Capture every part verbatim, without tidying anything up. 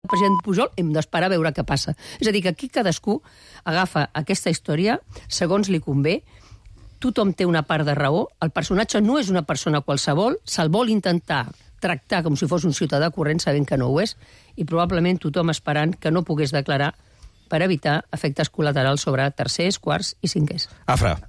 president Pujol, hem d'esperar a veure què passa. És a dir, que aquí cadascú agafa aquesta història segons li convé, tothom té una part de raó, el personatge no és una persona qualsevol, se'l vol intentar tractar com si fos un ciutadà corrent sabent que no ho és, i probablement tothom esperant que no pogués declarar per evitar efectes col·laterals sobre tercers, quarts i cinquers. Afra.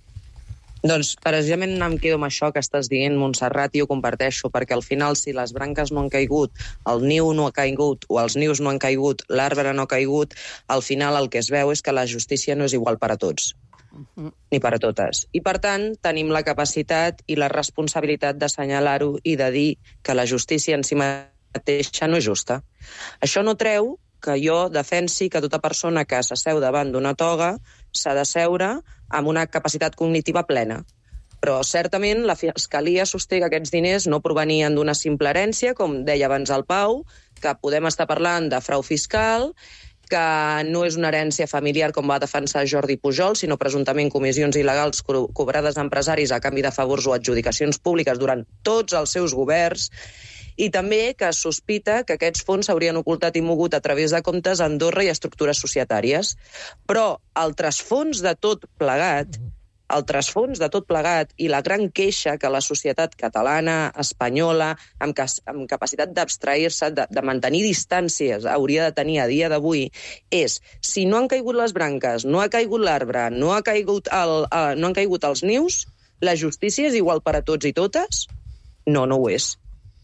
Doncs precisament em quedo amb això que estàs dient, Montserrat, i ho comparteixo, perquè al final, si les branques no han caigut, el niu no ha caigut, o els nius no han caigut, l'arbre no ha caigut, al final el que es veu és que la justícia no és igual per a tots, uh-huh. ni per a totes. I, per tant, tenim la capacitat i la responsabilitat d'assenyalar-ho i de dir que la justícia en si mateixa no és justa. Això no treu que jo defensi que tota persona que s'asseu davant d'una toga s'ha de seure amb una capacitat cognitiva plena. Però, certament, la Fiscalia sosté que aquests diners no provenien d'una simple herència, com deia abans el Pau, que podem estar parlant de frau fiscal, que no és una herència familiar com va defensar Jordi Pujol, sinó presumptament comissions il·legals co- cobrades a empresaris a canvi de favors o adjudicacions públiques durant tots els seus governs, i també que es sospita que aquests fons s'haurien ocultat i mogut a través de comptes a Andorra i estructures societàries. Però el trasfons de tot plegat, el trasfons de tot plegat i la gran queixa que la societat catalana, espanyola, amb, cas, amb capacitat d'abstrair-se, de, de mantenir distàncies, hauria de tenir a dia d'avui, és si no han caigut les branques, no ha caigut l'arbre, no, ha caigut el, uh, no han caigut els nius, la justícia és igual per a tots i totes? No, no ho és.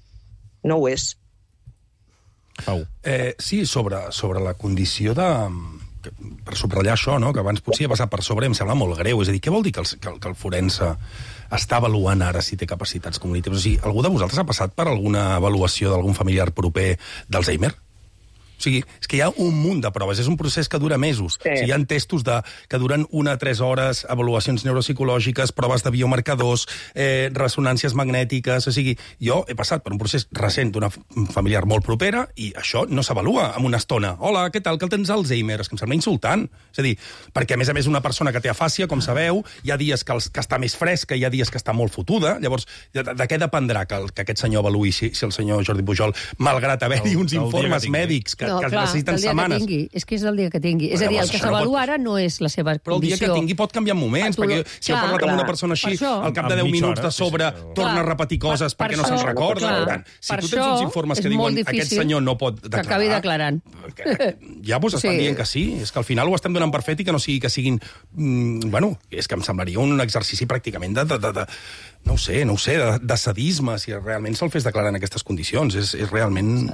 No ho és. Pau. Eh, sí, sobre, sobre la condició de... Que, per subratllar això, no? Que abans potser ha passat per sobre, em sembla molt greu. És a dir, què vol dir que el, que el, que el forense està avaluant ara si té capacitats cognitives? O sigui, algú de vosaltres ha passat per alguna avaluació d'algun familiar proper d'Alzheimer? O sigui, és que hi ha un munt de proves, és un procés que dura mesos. Sí. O sigui, hi ha testos de, que duren una a tres hores, avaluacions neuropsicològiques, proves de biomarcadors, eh, ressonàncies magnètiques... O sigui, jo he passat per un procés recent d'una familiar molt propera i això no s'avalua en una estona. Hola, què tal, que el tens Alzheimer? És que em sembla insultant. És a dir, perquè a més a més una persona que té afàsia, com sabeu, hi ha dies que, els, que està més fresca, hi ha dies que està molt fotuda. Llavors, de, de què dependrà que, el, que aquest senyor avaluï si, si el senyor Jordi Pujol, malgrat haver-hi uns el informes que mèdics que, no, que clar, necessiten el dia setmanes. Que tingui. És que és el dia que tingui. Però és a dir, el llavors que això no s'avalua pot- ara no és la seva Però el dia condició. que tingui pot canviar en moments, Patolo- perquè si heu Clar, parlat amb clar. una persona així, Per això- al cap de Amb deu mitja minuts hora, de sobre sí, sí. torna Clar. a repetir coses Per- perquè per no se'n això- recorda. clar, Per tant, si per tu tens uns això informes que és diuen molt aquest difícil senyor no pot que declarar... acabi declarant. que ja vos estan Sí. dient que sí. És que al final ho estem donant per fet i que no sigui que siguin... Mm, bueno, és que em semblaria un exercici pràcticament de... de, de, de no ho sé, no ho sé, de, de sadisme, si realment se'l fes declarar en aquestes condicions. És, és realment...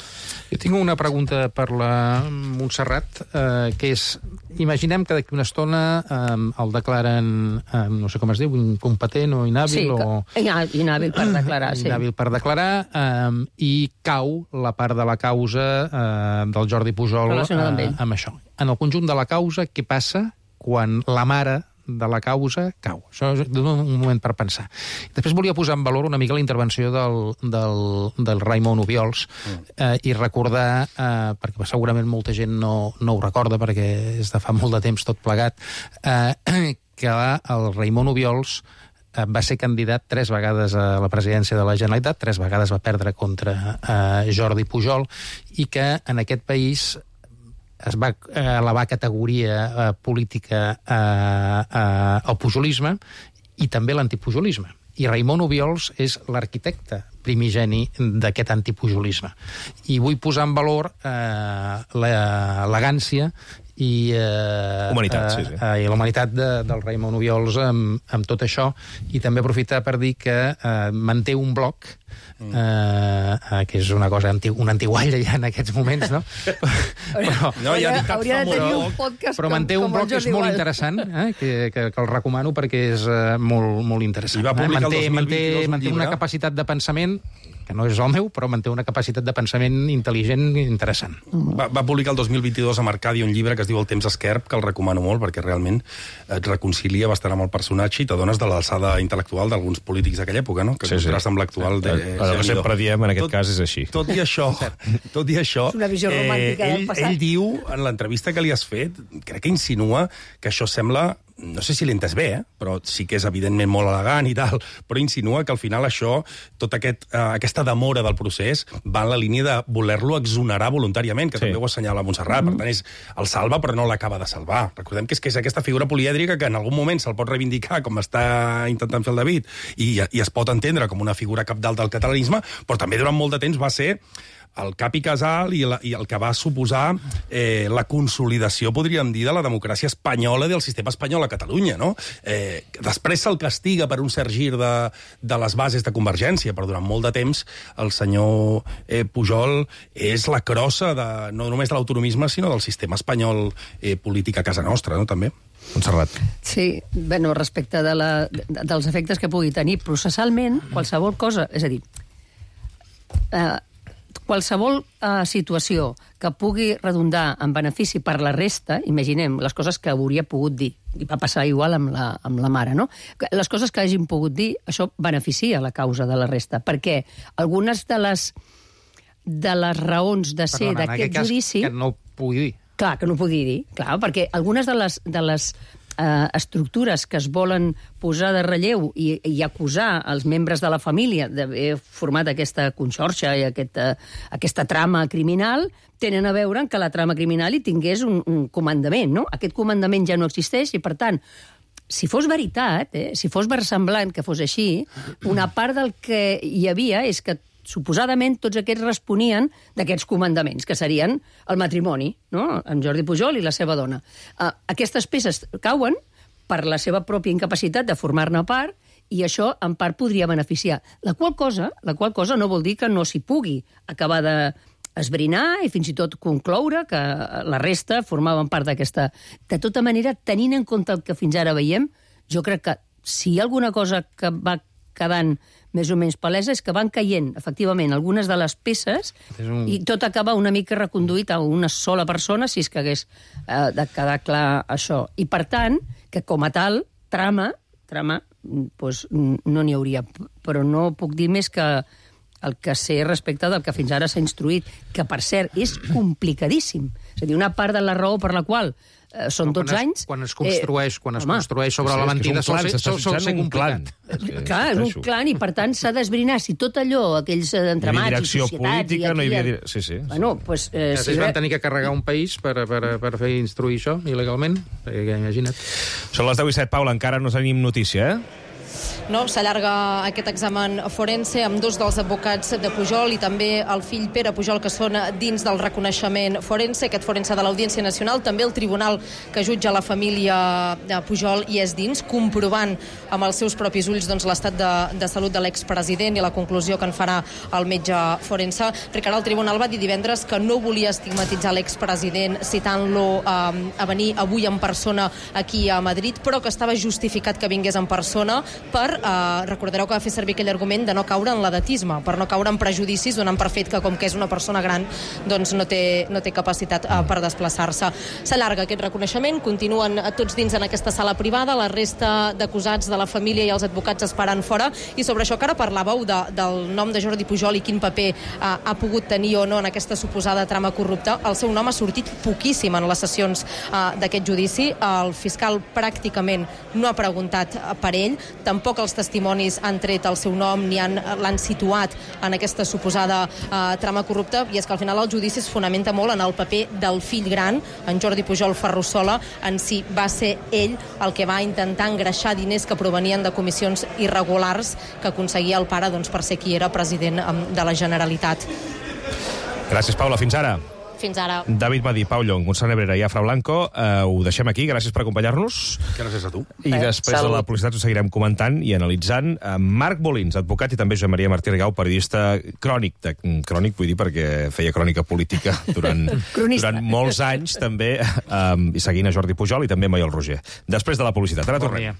Jo tinc una pregunta per la Montserrat, eh, que és, imaginem que d'aquí una estona eh, el declaren, eh, no sé com es diu, incompetent o inhàbil, Sí, o... que, inhàbil per declarar, sí. Inhàbil per declarar, eh, i cau la part de la causa eh, del Jordi Pujol Relacionada amb ell. amb això. En el conjunt de la causa, què passa quan la mare de la causa cau? Això és un moment per pensar. Després volia posar en valor una mica la intervenció del, del, del Raimon Obiols eh, i recordar, eh, perquè segurament molta gent no, no ho recorda perquè és de fa molt de temps tot plegat, eh, que el Raimon Obiols eh, va ser candidat tres vegades a la presidència de la Generalitat, tres vegades va perdre contra eh, Jordi Pujol, i que en aquest país es va elevar categoria eh, política eh, eh, al pujolisme i també l'antipujolisme. I Raimon Obiols és l'arquitecte primigeni d'aquest antipujolisme. I vull posar en valor eh, l'elegància i, eh, Humanitat, sí, sí. Eh, i la humanitat de, del Raimon Obiols amb, amb tot això, i també aprofitar per dir que eh, manté un blog eh, eh, que és una cosa anti, una antigualla ja en aquests moments, no? però, No, ja hauria, hauria de tenir un molt. podcast però com, manté un com blog el que és Jordi molt Wild. interessant, eh? que, que, que el recomano perquè és eh, molt, molt interessant. I va publicar el manté, dos mil manté, vint-i-dos un manté llibre. una capacitat de pensament que no és el meu, però manté una capacitat de pensament intel·ligent i interessant. Va, va publicar el dos mil vint-i-dos a Arcadi un llibre que es diu El temps esquerp, que el recomano molt, perquè realment et reconcilia bastant amb el personatge i t'adones de l'alçada intel·lectual d'alguns polítics d'aquella època, no? Que Sí, sí. contrasta amb l'actual... de- El que sempre diem en aquest Tot- cas és així. Tot i això, tot i això... És una visió romàntica del ell, passat. ell diu, en l'entrevista que li has fet, crec que insinua que això sembla no sé si l'he entès bé, eh? però sí que és evidentment molt elegant i tal, però insinua que al final això, tota aquest, uh, aquesta demora del procés va en la línia de voler-lo exonerar voluntàriament, que sí. també ho assenyala Montserrat. Mm. Per tant, és, el salva però no l'acaba de salvar. Recordem que és, que és aquesta figura polièdrica que en algun moment se'l pot reivindicar, com està intentant fer el David, i, i es pot entendre com una figura capdalt del catalanisme, però també durant molt de temps va ser el cap i casal i, la, i el que va suposar eh, la consolidació, podríem dir, de la democràcia espanyola i del sistema espanyol a Catalunya, no? Eh, després se'l castiga per un cert gir de, de les bases de Convergència, però durant molt de temps el senyor eh, Pujol és la crossa de, no només de l'autonomisme, sinó del sistema espanyol eh, polític a casa nostra, no?, també. Montserrat. Sí, bueno, respecte de la, de, dels efectes que pugui tenir processalment, qualsevol cosa, és a dir, eh, qualsevol uh, situació que pugui redundar en benefici per la resta, imaginem les coses que hauria pogut dir, i va passar igual amb la, amb la mare, no? Les coses que hagin pogut dir, això beneficia la causa de la resta, perquè algunes de les, de les raons de ser d'aquest judici... Que no ho pugui dir. Clar, que no ho pugui dir, clar, perquè algunes de les... De les Uh, estructures que es volen posar de relleu i, i acusar els membres de la família d'haver format aquesta conxorxa i aquest, uh, aquesta trama criminal tenen a veure amb que la trama criminal hi tingués un, un comandament, no? Aquest comandament ja no existeix i, per tant, si fos veritat, eh, si fos versemblant que fos així, una part del que hi havia és que suposadament tots aquests responien d'aquests comandaments, que serien el matrimoni, no?, en Jordi Pujol i la seva dona. Uh, aquestes peces cauen per la seva pròpia incapacitat de formar-ne part i això en part podria beneficiar. La qual cosa, la qual cosa no vol dir que no s'hi pugui acabar d'esbrinar i fins i tot concloure que la resta formaven part d'aquesta... De tota manera, tenint en compte el que fins ara veiem, jo crec que si hi ha alguna cosa que va quedant més o menys palesa és que van caient, efectivament, algunes de les peces un... i tot acaba una mica reconduït a una sola persona, si és que hagués eh, de quedar clar això. I, per tant, que com a tal, trama, trama, doncs, no n'hi hauria. Però no puc dir més que el que sé respecte del que fins ara s'ha instruït, que, per cert, és complicadíssim. És a dir, una part de la raó per la qual eh, són no, dotze anys... Quan es construeix, eh, quan es home, construeix sobre sí, la mentida, sol ser, sol, sol ser complicat. Clar, és un clan, i per tant s'ha d'esbrinar si tot allò, aquells entramats i societats... política, no hi havia... Sí, sí. Bueno, pues, eh, si van tenir que carregar un país per, per, per fer instruir això, il·legalment, perquè imagina't. Són les deu i set, Paula, encara no tenim notícia, eh? No, s'allarga aquest examen forense amb dos dels advocats de Pujol i també el fill Pere Pujol, que són dins del reconeixement forense, aquest forense de l'Audiència Nacional, també el tribunal que jutja la família de Pujol i és dins, comprovant amb els seus propis ulls doncs, l'estat de, de salut de l'expresident i la conclusió que en farà el metge forense. Ricard, el tribunal va dir divendres que no volia estigmatitzar l'expresident citant-lo eh, a venir avui en persona aquí a Madrid, però que estava justificat que vingués en persona per Uh, recordareu que va fer servir aquell argument de no caure en l'edatisme, per no caure en prejudicis donant per fet que com que és una persona gran doncs no té, no té capacitat uh, per desplaçar-se. S'allarga aquest reconeixement, continuen tots dins en aquesta sala privada, la resta d'acusats de la família i els advocats esperant fora, i sobre això que ara parlàveu de, del nom de Jordi Pujol i quin paper uh, ha pogut tenir o no en aquesta suposada trama corrupta, el seu nom ha sortit poquíssim en les sessions uh, d'aquest judici. El fiscal pràcticament no ha preguntat per ell, tampoc els testimonis han tret el seu nom ni l'han situat en aquesta suposada eh, trama corrupta, i és que al final el judici es fonamenta molt en el paper del fill gran, en Jordi Pujol Ferrusola, en si va ser ell el que va intentar engreixar diners que provenien de comissions irregulars que aconseguia el pare doncs, per ser qui era president de la Generalitat. Gràcies, Paula. Fins ara. Fins ara. David Madí, Pau Llong, Gonçalo Nebrera i Afra Blanco, eh, ho deixem aquí. Gràcies per acompanyar-nos. Gràcies a tu. I eh, després salut. De la publicitat ho seguirem comentant i analitzant. Eh, Marc Molins, advocat, i també Joan Maria Martí Rigau, periodista crònic. De, crònic vull dir perquè feia crònica política durant, durant molts anys, també, eh, i seguint a Jordi Pujol i també a Maiol Roger. Després de la publicitat. Ara tornem.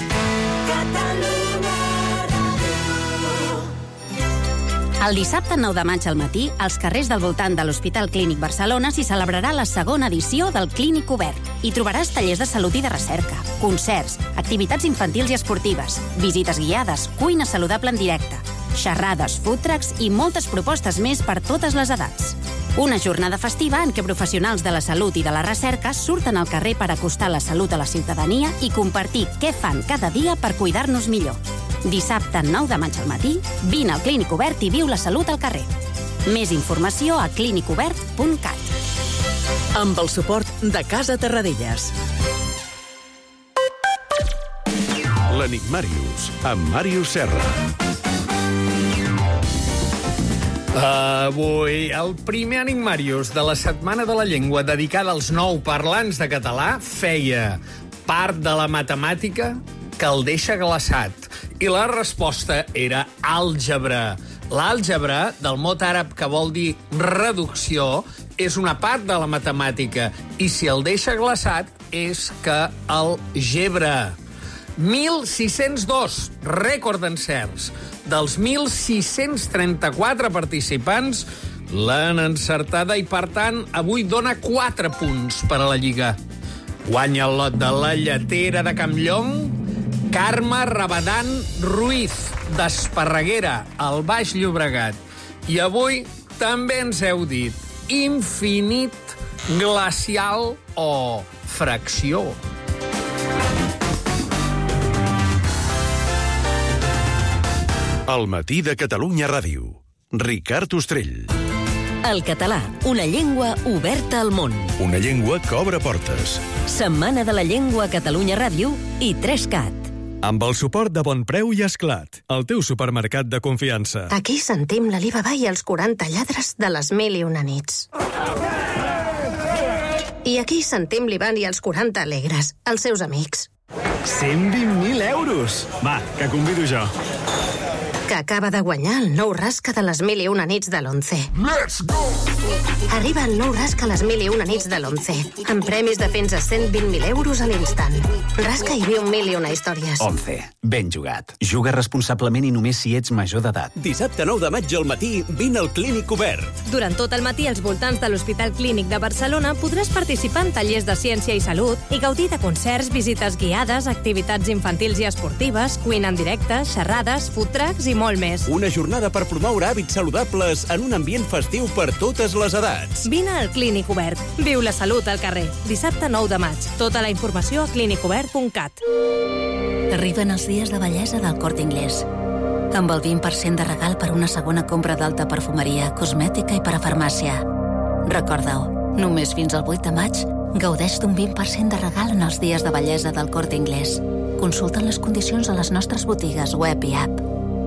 El dissabte nou de maig al matí, als carrers del voltant de l'Hospital Clínic Barcelona s'hi celebrarà la segona edició del Clínic Obert. Hi trobaràs tallers de salut i de recerca, concerts, activitats infantils i esportives, visites guiades, cuina saludable en directe, xerrades, food trucks i moltes propostes més per totes les edats. Una jornada festiva en què professionals de la salut i de la recerca surten al carrer per acostar la salut a la ciutadania i compartir què fan cada dia per cuidar-nos millor. Dissabte, nou de maig al matí, vine al Clínic Obert i viu la salut al carrer. Més informació a clínic obert punt cat. Amb el suport de Casa Terradellas. L'Enigmàrius, amb Màrius Serra. Avui, el primer Enigmàrius de la Setmana de la Llengua dedicada als nou parlants de català feia part de la matemàtica que el deixa glaçat. I la resposta era àlgebra. L'àlgebra, del mot àrab que vol dir reducció, és una part de la matemàtica. I si el deixa glaçat és que el gebra. mil sis-cents dos, rècord d'encerts. Dels mil sis-cents trenta-quatre participants l'han encertada i, per tant, avui dona quatre punts per a la Lliga. Guanya el lot de la lletera de Campllong, Carme Rabadan Ruiz, d'Esparreguera, al Baix Llobregat. I avui també ens heu dit infinit, glacial o fracció. El matí de Catalunya Ràdio. Ricard Ostrell. El català, una llengua oberta al món. Una llengua que obre portes. Setmana de la Llengua a Catalunya Ràdio i tres cat. Amb el suport de Bonpreu i Esclat, el teu supermercat de confiança. Aquí sentim l'Alibaba i els quaranta lladres de les mil i una nits. I aquí sentim l'Ivan i els quaranta alegres, els seus amics. cent vint mil euros! Va, que convido jo. Que acaba de guanyar el nou rasca de les mil i una nits de l'Once. Let's go! Arriba el nou rasca a les mil i una nits de l'Once, amb premis de fins a cent vint mil euros a l'instant. Rasca i viu mil i una històries. Once. Ben jugat. Juga responsablement i només si ets major d'edat. Dissabte nou de maig al matí, vine al Clínic Obert. Durant tot el matí, als voltants de l'Hospital Clínic de Barcelona, podràs participar en tallers de ciència i salut i gaudir de concerts, visites guiades, activitats infantils i esportives, cuina en directe, xerrades, food trucks i molt més. Una jornada per promoure hàbits saludables en un ambient festiu per totes les edats. Vine al Clínic Obert. Viu la salut al carrer. Dissabte nou de maig. Tota la informació a clínic obert punt cat. Arriben els dies de bellesa del Corte Inglés. Amb el vint per cent de regal per una segona compra d'alta perfumeria, cosmètica i parafarmàcia. Recorda-ho, només fins al vuit de maig gaudeix d'un vint per cent de regal en els dies de bellesa del Corte Inglés. Consulta les condicions a les nostres botigues web i app.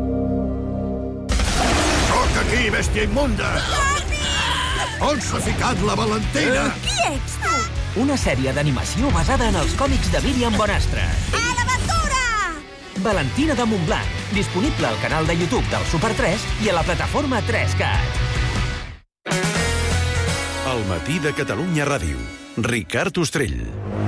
Soc aquí, bèstia immunda! On s'ha ficat la Valentina? Qui ets tu? Una sèrie d'animació basada en els còmics de Míriam Bonastre. A l'aventura! Valentina de Montblanc, disponible al canal de YouTube del Super tres i a la plataforma tres cat. El matí de Catalunya Ràdio. Ricard Ostrell.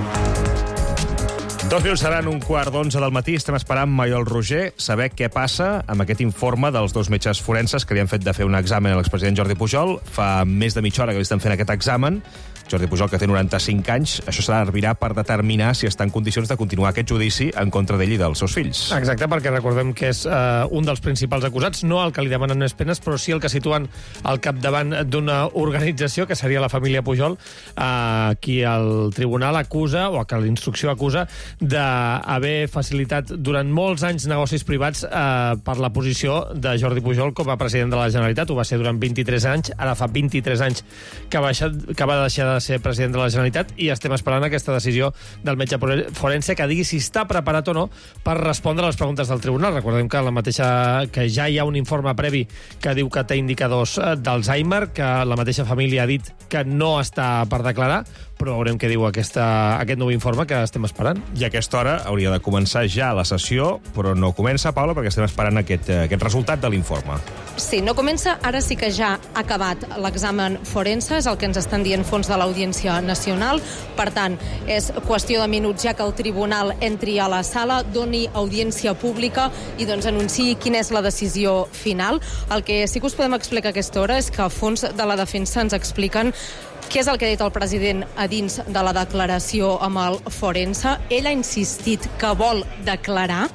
Dos minuts seran un quart d'onze del matí. Estem esperant Maiol Roger saber què passa amb aquest informe dels dos metges forenses que li han fet de fer un examen a l'expresident Jordi Pujol. Fa més de mitja hora que li estan fent aquest examen. Jordi Pujol, que té noranta-cinc anys, això servirà per determinar si està en condicions de continuar aquest judici en contra d'ell i dels seus fills. Exacte, perquè recordem que és uh, un dels principals acusats, no el que li demanen més penes, però sí el que situen al capdavant d'una organització, que seria la família Pujol, uh, qui el tribunal acusa, o que l'instrucció acusa, d'haver facilitat durant molts anys negocis privats uh, per la posició de Jordi Pujol com a president de la Generalitat. Ho va ser durant vint-i-tres anys, ara fa vint-i-tres anys que va deixar, que va deixar de ser president de la Generalitat, i estem esperant aquesta decisió del metge forense que digui si està preparat o no per respondre a les preguntes del tribunal. Recordem que la mateixa que ja hi ha un informe previ que diu que té indicadors d'Alzheimer, que la mateixa família ha dit que no està per declarar, però veurem què diu aquesta, aquest nou informe que estem esperant. I a aquesta hora hauria de començar ja la sessió, però no comença, Paula, perquè estem esperant aquest, aquest resultat de l'informe. Sí, no comença, ara sí que ja ha acabat l'examen forense, és el que ens estan dient fons de l'Audiència Nacional. Per tant, és qüestió de minuts ja que el tribunal entri a la sala, doni audiència pública i doncs anunciï quina és la decisió final. El que sí que us podem explicar a aquesta hora és que a fons de la defensa ens expliquen què és el que ha dit el president a dins de la declaració amb el forense. Ell ha insistit que vol declarar,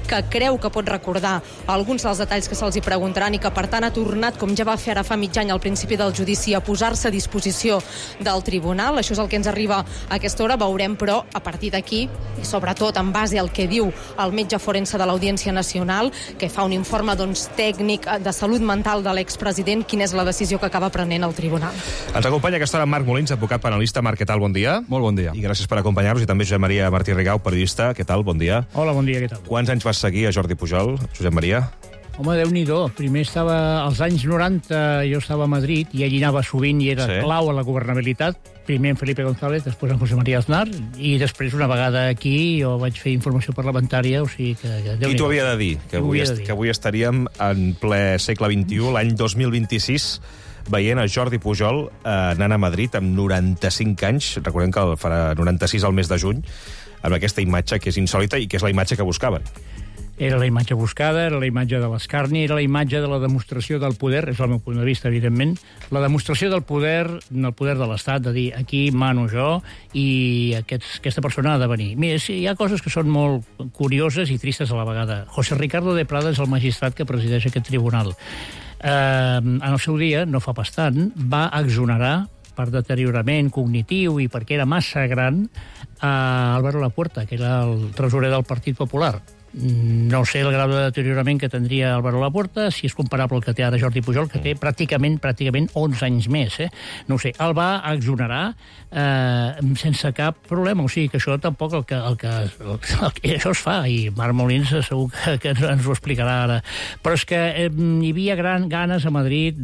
que creu que pot recordar alguns dels detalls que se'ls hi preguntaran i que, per tant, ha tornat, com ja va fer ara fa mig any al principi del judici, a posar-se a disposició del tribunal. Això és el que ens arriba a aquesta hora. Veurem, però, a partir d'aquí, i sobretot en base al que diu el metge forense de l'Audiència Nacional, que fa un informe doncs, tècnic de salut mental de l'expresident, quina és la decisió que acaba prenent el tribunal. Ens acompanya a aquesta hora Marc Molins, advocat penalista. Marc, què tal? Bon dia. Molt bon dia. I gràcies per acompanyar-nos. I també Josep Maria Martí Rigau, periodista. Què tal? Bon dia. Hola, bon dia, què tal? Quants anys vas seguir a Jordi Pujol, Josep Maria? Home, Déu-n'hi-do. Primer estava, als anys noranta, jo estava a Madrid i ell anava sovint i era sí. clau a la governabilitat. Primer en Felipe González, després en José María Aznar, i després una vegada aquí jo vaig fer informació parlamentària, o sigui que... que Qui t'ho havia de dir? Que avui, est, dir? que avui estaríem en ple segle vint-i-u, l'any dos mil vint-i-sis, veient a Jordi Pujol eh, anant a Madrid amb noranta-cinc anys, recordem que el farà noranta-sis al mes de juny, amb aquesta imatge que és insòlita i que és la imatge que buscaven. Era la imatge buscada, era la imatge de l'escarni, era la imatge de la demostració del poder, és el meu punt de vista, evidentment, la demostració del poder, del poder de l'Estat, de dir, aquí mano jo, i aquests, aquesta persona ha de venir. Mira, sí, hi ha coses que són molt curioses i tristes a la vegada. José Ricardo de Prada és el magistrat que presideix aquest tribunal. Eh, en el seu dia, no fa pas tant, va exonerar per deteriorament cognitiu i perquè era massa gran, a Álvaro Lapuerta, que era el tresorer del Partit Popular. No sé el grau de deteriorament que tindria Álvaro Lapuerta, si és comparable al que té ara Jordi Pujol, que té pràcticament pràcticament onze anys més. Eh? No ho sé, el va exonerar eh, sense cap problema. O sigui que això tampoc el que, el que, el que, el que això es fa, i Marc Molins segur que, que ens ho explicarà ara. Però és que eh, hi havia gran ganes a Madrid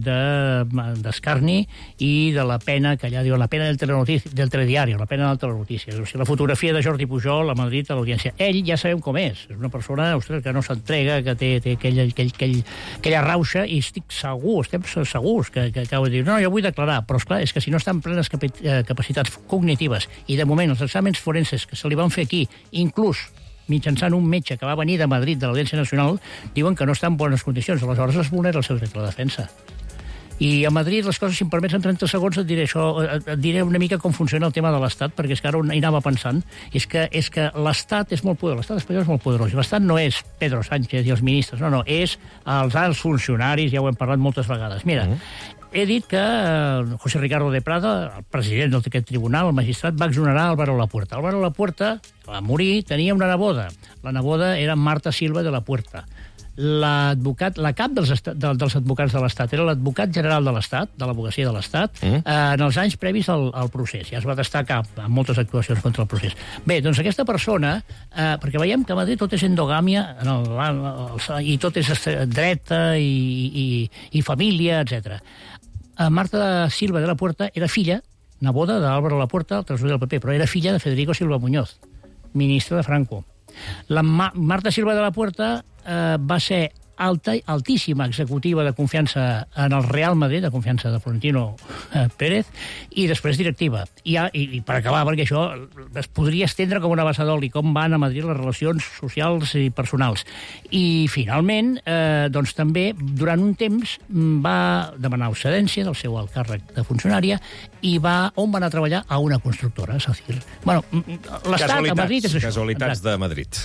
d'escarni de, i de la pena, que allà diuen la pena del, del telediari, la pena del telenotícies. O sigui, la fotografia de Jordi Pujol a Madrid a l'Audiència. Ell ja sabem com és, és una persona, ostres, que no s'entrega, que té, té aquella, aquell, aquell, aquella rauxa, i estic segur, estem segurs que, que acabo de dir, no, jo vull declarar, però esclar, és que si no estan plenes capacitats cognitives, i de moment els exàmens forenses que se li van fer aquí, inclús mitjançant un metge que va venir de Madrid, de l'Audiència Nacional, diuen que no està en bones condicions, aleshores es vulnera el seu dret a la defensa. I a Madrid les coses, si em permets, en trenta segons et diré això, et diré una mica com funciona el tema de l'Estat, perquè és que ara hi anava pensant, és que, és que l'Estat és molt poderós, l'Estat espanyol és molt poderós, i l'Estat no és Pedro Sánchez i els ministres, no, no, és els alts funcionaris, ja ho hem parlat moltes vegades. Mira, uh-huh. he dit que José Ricardo de Prada, el president d'aquest tribunal, el magistrat, va exonerar Álvaro Lapuerta. Álvaro Lapuerta va morir, tenia una neboda. La neboda era Marta Silva de la Puerta. L'advocat, la cap dels, dels advocats de l'Estat era l'advocat general de l'Estat, de l'advocacia de l'Estat, mm. eh, en els anys previs al, al procés. Ja es va destacar en moltes actuacions contra el procés. Bé, doncs aquesta persona, eh, perquè veiem que a Madrid tot és endogàmia, en el, el, el, i tot és dreta i, i, i família, etcètera. Eh, Marta Silva de la Puerta era filla, neboda d'Álvaro Lapuerta, el tresorer del P P, però era filla de Federico Silva Muñoz, ministre de Franco. La Ma Marta Silva de la Puerta eh, va ser alta, altíssima executiva de confiança en el Real Madrid, de confiança de Florentino eh, Pérez, i després directiva. I, i, I per acabar, perquè això es podria estendre com una bassa d'oli, com van a Madrid les relacions socials i personals. I, finalment, eh, doncs també, durant un temps, va demanar excedència del seu alt càrrec de funcionària i va, on va anar a treballar? A una constructora, Sacir. Bueno, l'Estat a Madrid és això. Casualitats de Madrid.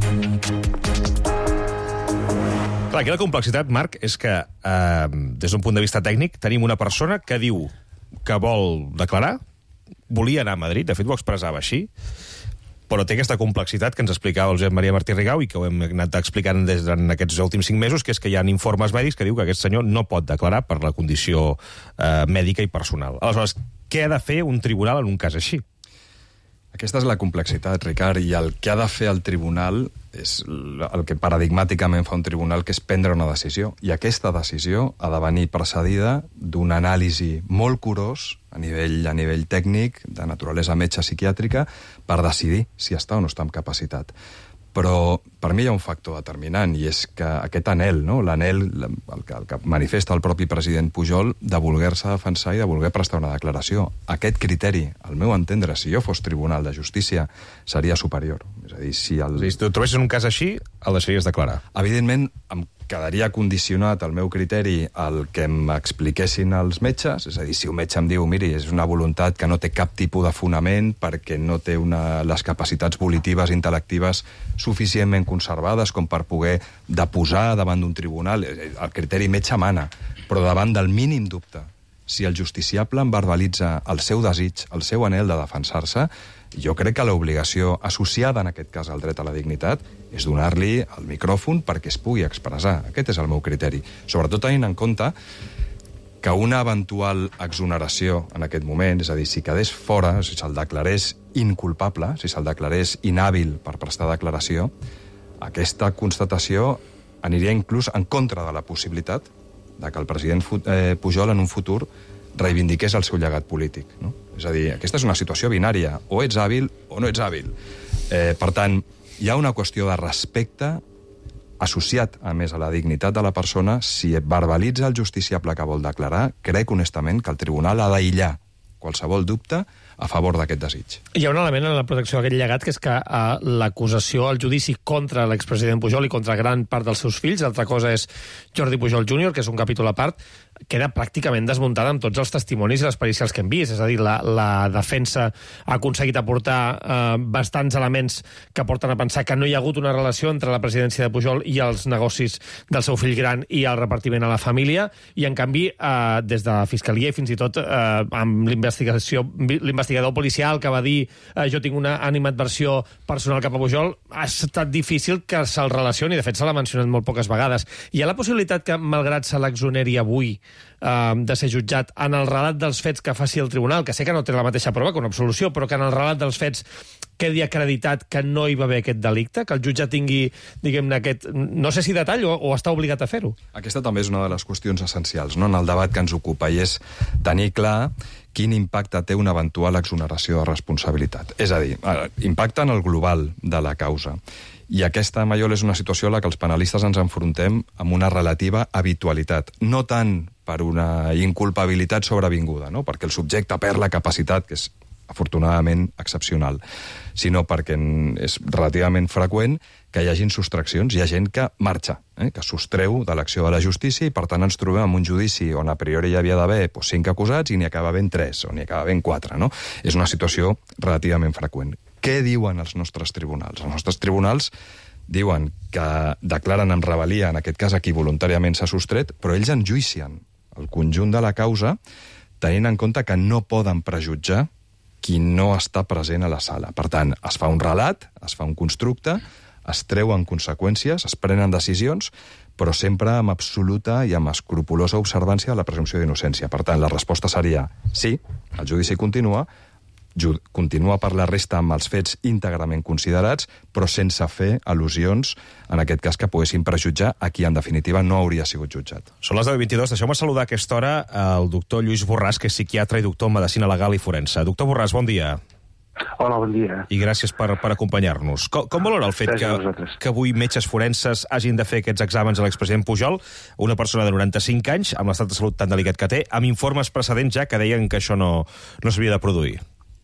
Clar, aquí la complexitat, Marc, és que eh, des d'un punt de vista tècnic tenim una persona que diu que vol declarar, volia anar a Madrid, de fet ho expressava així, però té aquesta complexitat que ens explicava el Josep Maria Martí Rigau i que ho hem anat explicant des d'aquests últims cinc mesos, que és que hi ha informes mèdics que diu que aquest senyor no pot declarar per la condició eh, mèdica i personal. Aleshores, què ha de fer un tribunal en un cas així? Aquesta és la complexitat, Ricard, i el que ha de fer el tribunal és el que paradigmàticament fa un tribunal, que és prendre una decisió. I aquesta decisió ha de venir precedida d'una anàlisi molt curós a nivell, a nivell tècnic, de naturalesa metge psiquiàtrica, per decidir si està o no està en capacitat. Però per mi hi ha un factor determinant, i és que aquest anhel, no? l'anhel, el que, el que manifesta el propi president Pujol, de voler-se defensar i de voler prestar una declaració. Aquest criteri, al meu entendre, si jo fos Tribunal de Justícia, seria superior. És a dir, si el... Si tu trobessis un cas així, el deixaries declarar. Evidentment, amb quedaria condicionat el meu criteri al que m'expliquessin els metges, és a dir, si un metge em diu, miri, és una voluntat que no té cap tipus de fonament perquè no té una, les capacitats volitives, intel·lectives suficientment conservades com per poder deposar davant d'un tribunal, el criteri metge mana, però davant del mínim dubte, si el justiciable em verbalitza el seu desig, el seu anhel de defensar-se, jo crec que l'obligació associada en aquest cas al dret a la dignitat és donar-li el micròfon perquè es pugui expressar. Aquest és el meu criteri. Sobretot tenint en compte que una eventual exoneració en aquest moment, és a dir, si quedés fora, si se'l declarés inculpable, si se'l declarés inhàbil per prestar declaració, aquesta constatació aniria inclús en contra de la possibilitat de que el president Pujol en un futur reivindiqués el seu llegat polític. No? És a dir, aquesta és una situació binària. O ets hàbil o no ets hàbil. Eh, per tant, hi ha una qüestió de respecte associat, a més, a la dignitat de la persona. Si et verbalitza el justiciable que vol declarar, crec honestament que el tribunal ha d'aïllar qualsevol dubte a favor d'aquest desig. Hi ha un element en la protecció d'aquest llegat, que és que uh, l'acusació, el judici contra l'expresident Pujol i contra gran part dels seus fills, altra cosa és Jordi Pujol júnior, que és un capítol a part, queda pràcticament desmuntada amb tots els testimonis i les pericials que hem vist. És a dir, la, la defensa ha aconseguit aportar eh, bastants elements que porten a pensar que no hi ha hagut una relació entre la presidència de Pujol i els negocis del seu fill gran i el repartiment a la família, i en canvi, eh, des de la Fiscalia i fins i tot eh, amb l'investigació, l'investigador policial que va dir eh, jo tinc una animadversió personal cap a Pujol, ha estat difícil que se'l relacioni. De fet, se l'ha mencionat molt poques vegades. Hi ha la possibilitat que, malgrat se l'exoneri avui, de ser jutjat, en el relat dels fets que faci el tribunal, que sé que no té la mateixa prova que una absolució, però que en el relat dels fets quedi acreditat que no hi va haver aquest delicte, que el jutge tingui, diguem-ne, aquest, no sé si detall o, o està obligat a fer-ho. Aquesta també és una de les qüestions essencials, no?, en el debat que ens ocupa, i és tenir clar quin impacte té una eventual exoneració de responsabilitat. És a dir, impacte en el global de la causa. I aquesta, Maiol, és una situació a la que els penalistes ens enfrontem amb una relativa habitualitat. No tant per una inculpabilitat sobrevinguda, no?, perquè el subjecte perd la capacitat, que és afortunadament excepcional, sinó perquè és relativament freqüent que hi hagin sostraccions, hi ha gent que marxa, eh, que sostreu de l'acció de la justícia, i per tant ens trobem en un judici on a priori hi havia d'haver pues, cinc acusats i n'hi acaba ben tres, o n'hi acaba ben quatre, no? És una situació relativament freqüent. Què diuen els nostres tribunals? Els nostres tribunals diuen que declaren en rebel·lia, en aquest cas a qui voluntàriament s'ha sostret, però ells enjuicien el conjunt de la causa tenint en compte que no poden prejutjar qui no està present a la sala. Per tant, es fa un relat, es fa un constructe, es treuen conseqüències, es prenen decisions, però sempre amb absoluta i amb escrupulosa observància de la presumpció d'innocència. Per tant, la resposta seria sí, el judici continua, continua per la resta amb els fets íntegrament considerats, però sense fer al·lusions, en aquest cas, que poguessin prejutjar a qui, en definitiva, no hauria sigut jutjat. Són les deu vint-i-dos. Deixeu-me saludar a aquesta hora el doctor Lluís Borràs, que és psiquiatre i doctor en Medicina Legal i Forense. Doctor Borràs, bon dia. Hola, bon dia. I gràcies per, per acompanyar-nos. Com, com valora el fet que, que avui metges forenses hagin de fer aquests exàmens a l'expresident Pujol, una persona de noranta-cinc anys, amb l'estat de salut tan delicat que té, amb informes precedents ja que deien que això no, no s'havia de produir?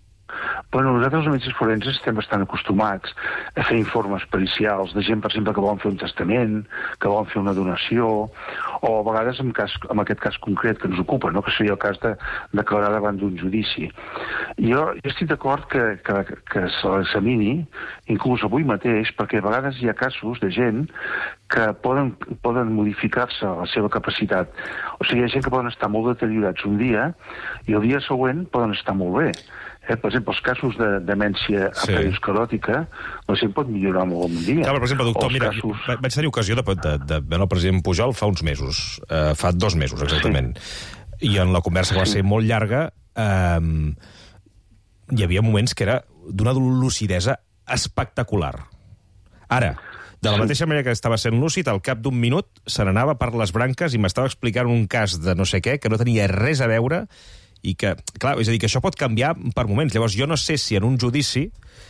Bueno, nosaltres, els metges forenses, estem bastant acostumats a fer informes pericials de gent, per exemple, que volen fer un testament, que volen fer una donació, o a vegades, en, cas, en aquest cas concret que ens ocupa, no?, que seria el cas de declarar davant d'un judici. Jo, jo estic d'acord que, que, que se l'examini, inclús avui mateix, perquè a vegades hi ha casos de gent que poden, poden modificar-se la seva capacitat. O sigui, hi ha gent que poden estar molt deteriorats un dia i el dia següent poden estar molt bé. Eh, per exemple, els casos de demència sí. perioscleròtica, la gent pot millorar molt un dia. Clar, per exemple, doctor, mira, casos... vaig tenir ocasió de, de, de veure el president Pujol fa uns mesos, eh, fa dos mesos exactament, sí. I en la conversa que va ser molt llarga eh, hi havia moments que era d'una lucidesa espectacular. Ara, de la mateixa manera que estava sent lúcid, al cap d'un minut se n'anava per les branques i m'estava explicant un cas de no sé què que no tenia res a veure. I que, clar, és a dir, que això pot canviar per moments. Llavors, jo no sé si en un judici...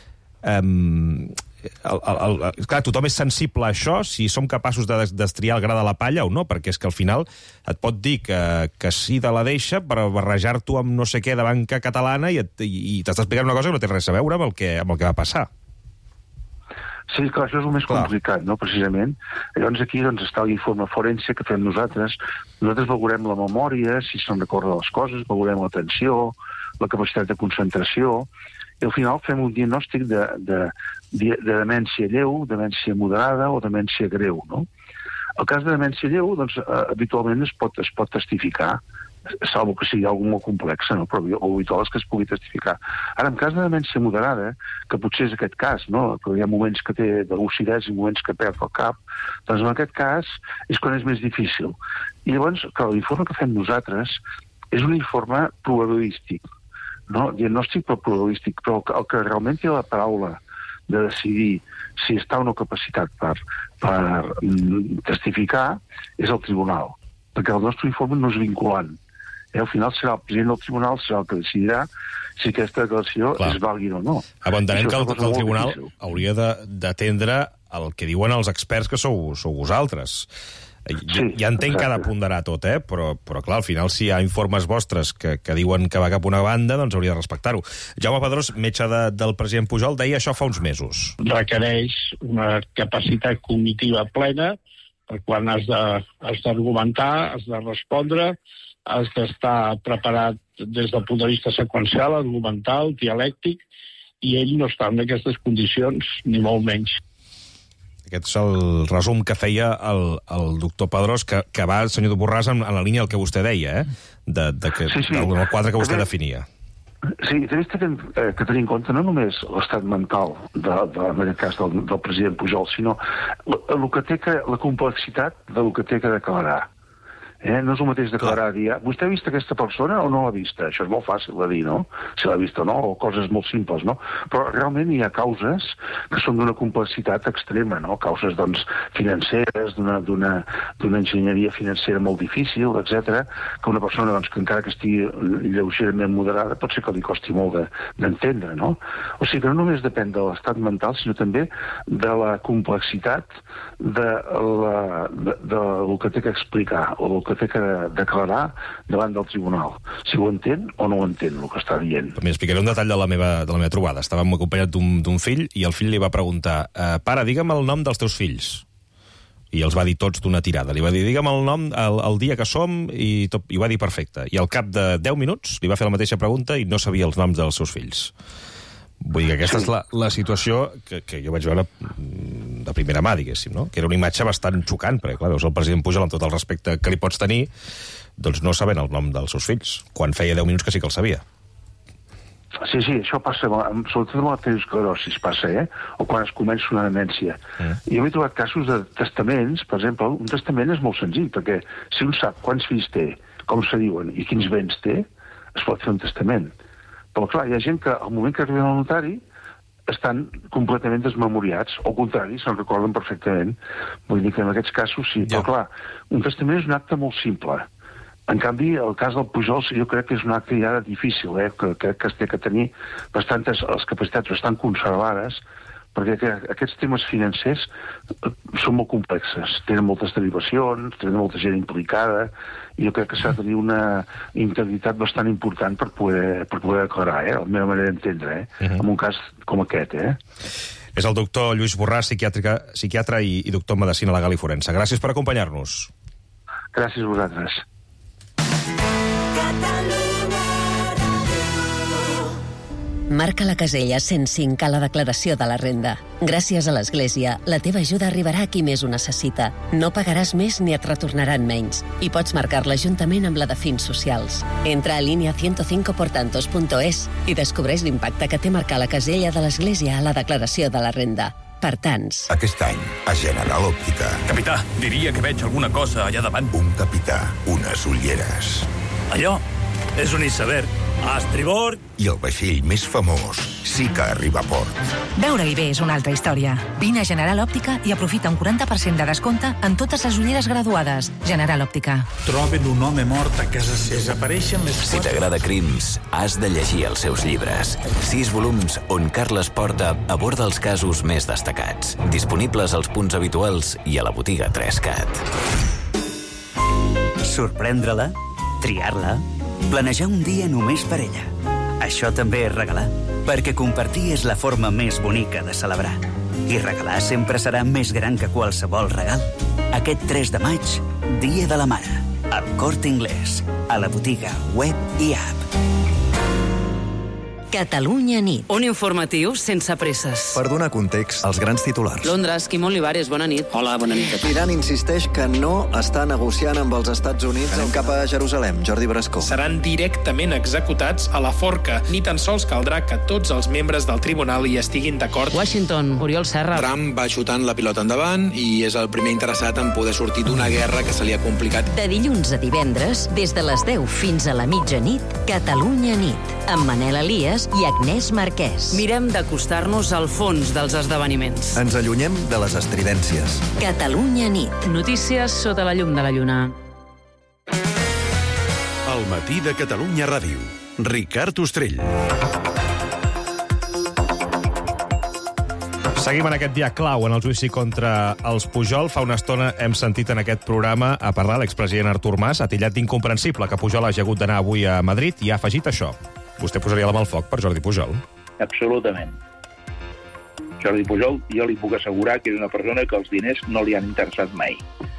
Um, el, el, el, clar, tothom és sensible a això, si som capaços de destriar el gra de la palla o no, perquè és que al final et pot dir que, que sí de la deixa per barrejar-t'ho amb no sé què de banca catalana i, et, i, i t'està explicant una cosa que no té res a veure amb el que, amb el que va passar. Sí, clar, això és el més clar. complicat, no?, precisament. Llavors aquí doncs, està l'informe forense que fem nosaltres. Nosaltres valorem la memòria, si se'n recorda les coses, valorem l'atenció, la capacitat de concentració, i al final fem un diagnòstic de, de, de, de demència lleu, demència moderada o demència greu, no? El cas de demència lleu, doncs, eh, habitualment es pot, es pot testificar, salvo que sigui alguna molt complexa, no? Però l'habitual és que es pugui testificar. Ara, en cas de demència moderada, que potser és aquest cas, no?, però hi ha moments que té de lucidesa i moments que perd el cap, doncs en aquest cas és quan és més difícil. I llavors, clar, l'informe que fem nosaltres és un informe probabilístic, no? Diagnòstic però probabilístic, però el que realment té la paraula de decidir si està o no capacitat per, per mm, testificar és el tribunal, perquè el nostre informe no és vinculant. Eh, al final serà el president del tribunal serà el que decidirà si aquesta declaració Clar. és vàlida o no. Entenem que el, que el tribunal difícil. hauria d'atendre el que diuen els experts que sou, sou vosaltres. Sí, ja entenc que ha de ponderar tot, eh? però, però clar, al final si hi ha informes vostres que, que diuen que va cap una banda, doncs hauria de respectar-ho. Jaume Pedrós, metge de, del president Pujol, deia això fa uns mesos. Requereix una capacitat cognitiva plena per quan has d'argumentar, has de respondre, has d'estar preparat des del punt de vista seqüencial, argumental, dialèctic, i ell no està en aquestes condicions, ni molt menys. Aquest és el resum que feia el, el doctor Pedrós, que, que va, senyor de Borràs, en, en la línia del que vostè deia, eh? de, de que, sí, sí. del quadre que vostè definia. Sí, també tenim eh, que tenir en compte no només l'estat mental de, de, en aquest cas del, del president Pujol, sinó el que té que, la complexitat del que té que declarar. Eh? No és el mateix declarar, dir, vostè ha vist aquesta persona o no l'ha vista? Això és molt fàcil de dir, no? Si l'ha vist o no, o coses molt simples, no? Però realment hi ha causes que són d'una complexitat extrema, no? Causes, doncs, financeres, d'una enginyeria financera molt difícil, etcètera, que una persona, doncs, que encara que estigui lleugerament moderada, pot ser que li costi molt d'entendre, no? O sigui que no només depèn de l'estat mental, sinó també de la complexitat de, la, de, de, del que té que explicar, o del que té que declarar davant del tribunal. Si ho entén o no ho entén, el que està dient. M'hi explicaré un detall de la meva, de la meva trobada. Estàvem acompanyat d'un fill i el fill li va preguntar eh, pare, digue'm el nom dels teus fills. I els va dir tots d'una tirada. Li va dir, digue'm el nom, el, el dia que som, i, tot, i ho va dir perfecte. I al cap de deu minuts li va fer la mateixa pregunta i no sabia els noms dels seus fills. Vull dir que aquesta sí. és la, la situació que, que jo vaig veure de primera mà, diguéssim, no? Que era una imatge bastant xocant, perquè, clar, veus el president Pujol amb tot el respecte que li pots tenir, doncs no sabent el nom dels seus fills, quan feia deu minuts que sí que el sabia. Sí, sí, això passa, sobretot amb l'arteriosclerosi passa, eh? O quan es comença una demència. Mm. I jo m'he trobat casos de testaments, per exemple, un testament és molt senzill, perquè si un sap quants fills té, com se diuen, i quins béns té, es pot fer un testament. Però, clar, hi ha gent que al moment que arriben al notari estan completament desmemoriats, o al contrari, se'n recorden perfectament. Vull dir que en aquests casos sí. Ja. Però, clar, un testament és un acte molt simple. En canvi, el cas del Pujol jo crec que és un acte ja difícil, eh? que crec que es té que tenir bastantes, les capacitats bastant conservades, perquè aquests temes financers són molt complexes, tenen moltes derivacions, tenen molta gent implicada, i jo crec que s'ha de tenir una integritat bastant important per poder, per poder declarar, eh? La meva manera d'entendre, eh? Uh -huh. En un cas com aquest, eh? És el doctor Lluís Borràs, psiquiatre i, i doctor en Medicina Legal i Forense. Gràcies per acompanyar-nos. Gràcies a vosaltres. Marca la casella cent cinc a la declaració de la renda. Gràcies a l'Església, la teva ajuda arribarà a qui més ho necessita. No pagaràs més ni et retornaran menys. I pots marcar-la juntament amb la de fins socials. Entra a línia ciento cinco portantos punto es i descobreix l'impacte que té marcar la casella de l'Església a la declaració de la renda. Per tants. Aquest any, a General Òptica. Capità, diria que veig alguna cosa allà davant. Un capità, unes ulleres. Allò és un iceberg. A estribord. I el vaixell més famós sí que arriba a port. Veure-hi bé és una altra història. Vine a General Òptica i aprofita un quaranta per cent de descompte en totes les ulleres graduades. General Òptica. Troben un home mort a casa seva. Desapareixen les... Si t'agrada crims, has de llegir els seus llibres. Sis volums on Carles Porta aborda els casos més destacats. Disponibles als punts habituals i a la botiga tres cat. Sorprendre-la, triar-la, planejar un dia només per ella. Això també és regalar, perquè compartir és la forma més bonica de celebrar. I regalar sempre serà més gran que qualsevol regal. Aquest tres de maig, Dia de la Mare. Al Corte Inglés, a la botiga web i app. Catalunya nit. Un informatiu sense presses. Per donar context als grans titulars. Londres, Quim Olivares, bona nit. Hola, bona nit. Iran insisteix que no està negociant amb els Estats Units. Anem cap a Jerusalem. Jordi Brascó. Seran directament executats a la forca. Ni tan sols caldrà que tots els membres del tribunal hi estiguin d'acord. Washington, Oriol Serra. Trump va xutant la pilota endavant i és el primer interessat en poder sortir d'una guerra que se li ha complicat. De dilluns a divendres, des de les deu fins a la mitjanit, Catalunya nit, amb Manel Elias i Agnès Marquès. Mirem d'acostar-nos al fons dels esdeveniments. Ens allunyem de les estridències. Catalunya nit. Notícies sota la llum de la lluna. El matí de Catalunya Ràdio. Ricard Ostrell. Seguim en aquest dia clau en el judici contra els Pujol. Fa una estona hem sentit en aquest programa a parlar l'expresident Artur Mas, ha tillat d'incomprensible que Pujol hagi hagut d'anar avui a Madrid i ha afegit això. Vostè posaria la mà al foc per Jordi Pujol? Absolutament. Jordi Pujol, jo li puc assegurar que és una persona que els diners no li han interessat mai.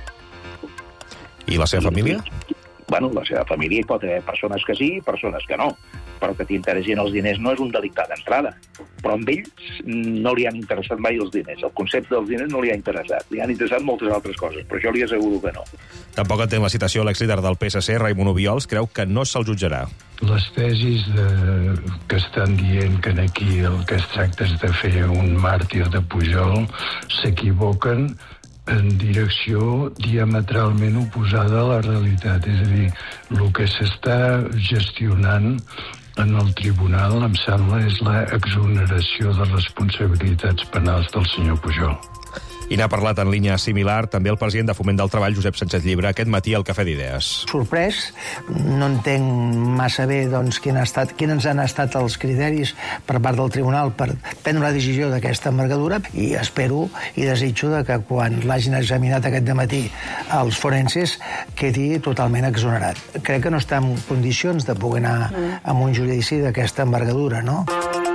I la seva família? Bueno, la seva família hi pot haver persones que sí i persones que no. Però que t'interessin els diners no és un delicte d'entrada. Però amb ells no li han interessat mai els diners. El concepte dels diners no li ha interessat. Li han interessat moltes altres coses, però jo li asseguro que no. Tampoc entén la citació a l'exlíder del P S C, Raimon Obiols, creu que no se'l jutjarà. Les tesis de... que estan dient que aquí el que es tracta és de fer un màrtir de Pujol s'equivoquen en direcció diametralment oposada a la realitat. És a dir, el que s'està gestionant en el tribunal, em sembla, és la exoneració de responsabilitats penals del senyor Pujol. I n'ha parlat en línia similar també el president de Foment del Treball, Josep Sánchez Llibre, aquest matí al Cafè d'Idees. Sorprès, no entenc massa bé doncs, quin ha estat, quins han estat els criteris per part del tribunal per prendre la decisió d'aquesta envergadura i espero i desitjo de que quan l'hagin examinat aquest dematí els forenses quedi totalment exonerat. Crec que no està en condicions de poder anar a un judici d'aquesta envergadura, no?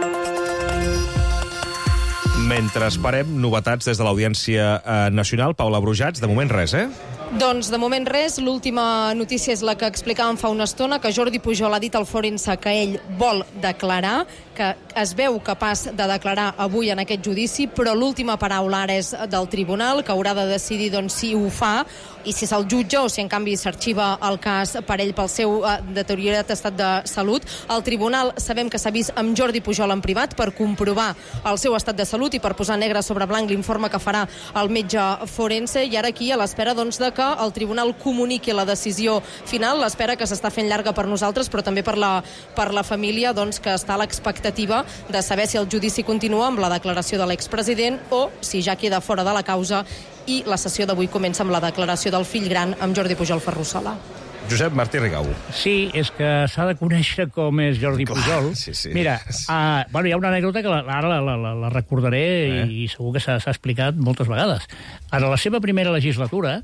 Mentre esperem novetats des de l'Audiència Nacional, Paula Brujats, de moment res, eh? Doncs, de moment res. L'última notícia és la que explicàvem fa una estona, que Jordi Pujol ha dit al forense que ell vol declarar, que es veu capaç de declarar avui en aquest judici, però l'última paraula ara és del tribunal, que haurà de decidir doncs, si ho fa i si se'l jutja o si en canvi s'arxiva el cas per ell pel seu uh, deteriorat estat de salut. El tribunal sabem que s'ha vist amb Jordi Pujol en privat per comprovar el seu estat de salut i per posar negre sobre blanc l'informe que farà el metge forense, i ara aquí a l'espera doncs, de que el tribunal comuniqui la decisió final, l'espera que s'està fent llarga per nosaltres, però també per la, per la família, doncs, que està a l'expectativa de saber si el judici continua amb la declaració de l'expresident o si ja queda fora de la causa, i la sessió d'avui comença amb la declaració del fill gran amb Jordi Pujol Ferrusola. Josep Martí Rigau. Sí, és que s'ha de conèixer com és Jordi Clar, Pujol. Sí, sí. Mira, uh, bueno, hi ha una anècdota que la, ara la, la, la recordaré eh? i segur que s'ha explicat moltes vegades. En la seva primera legislatura,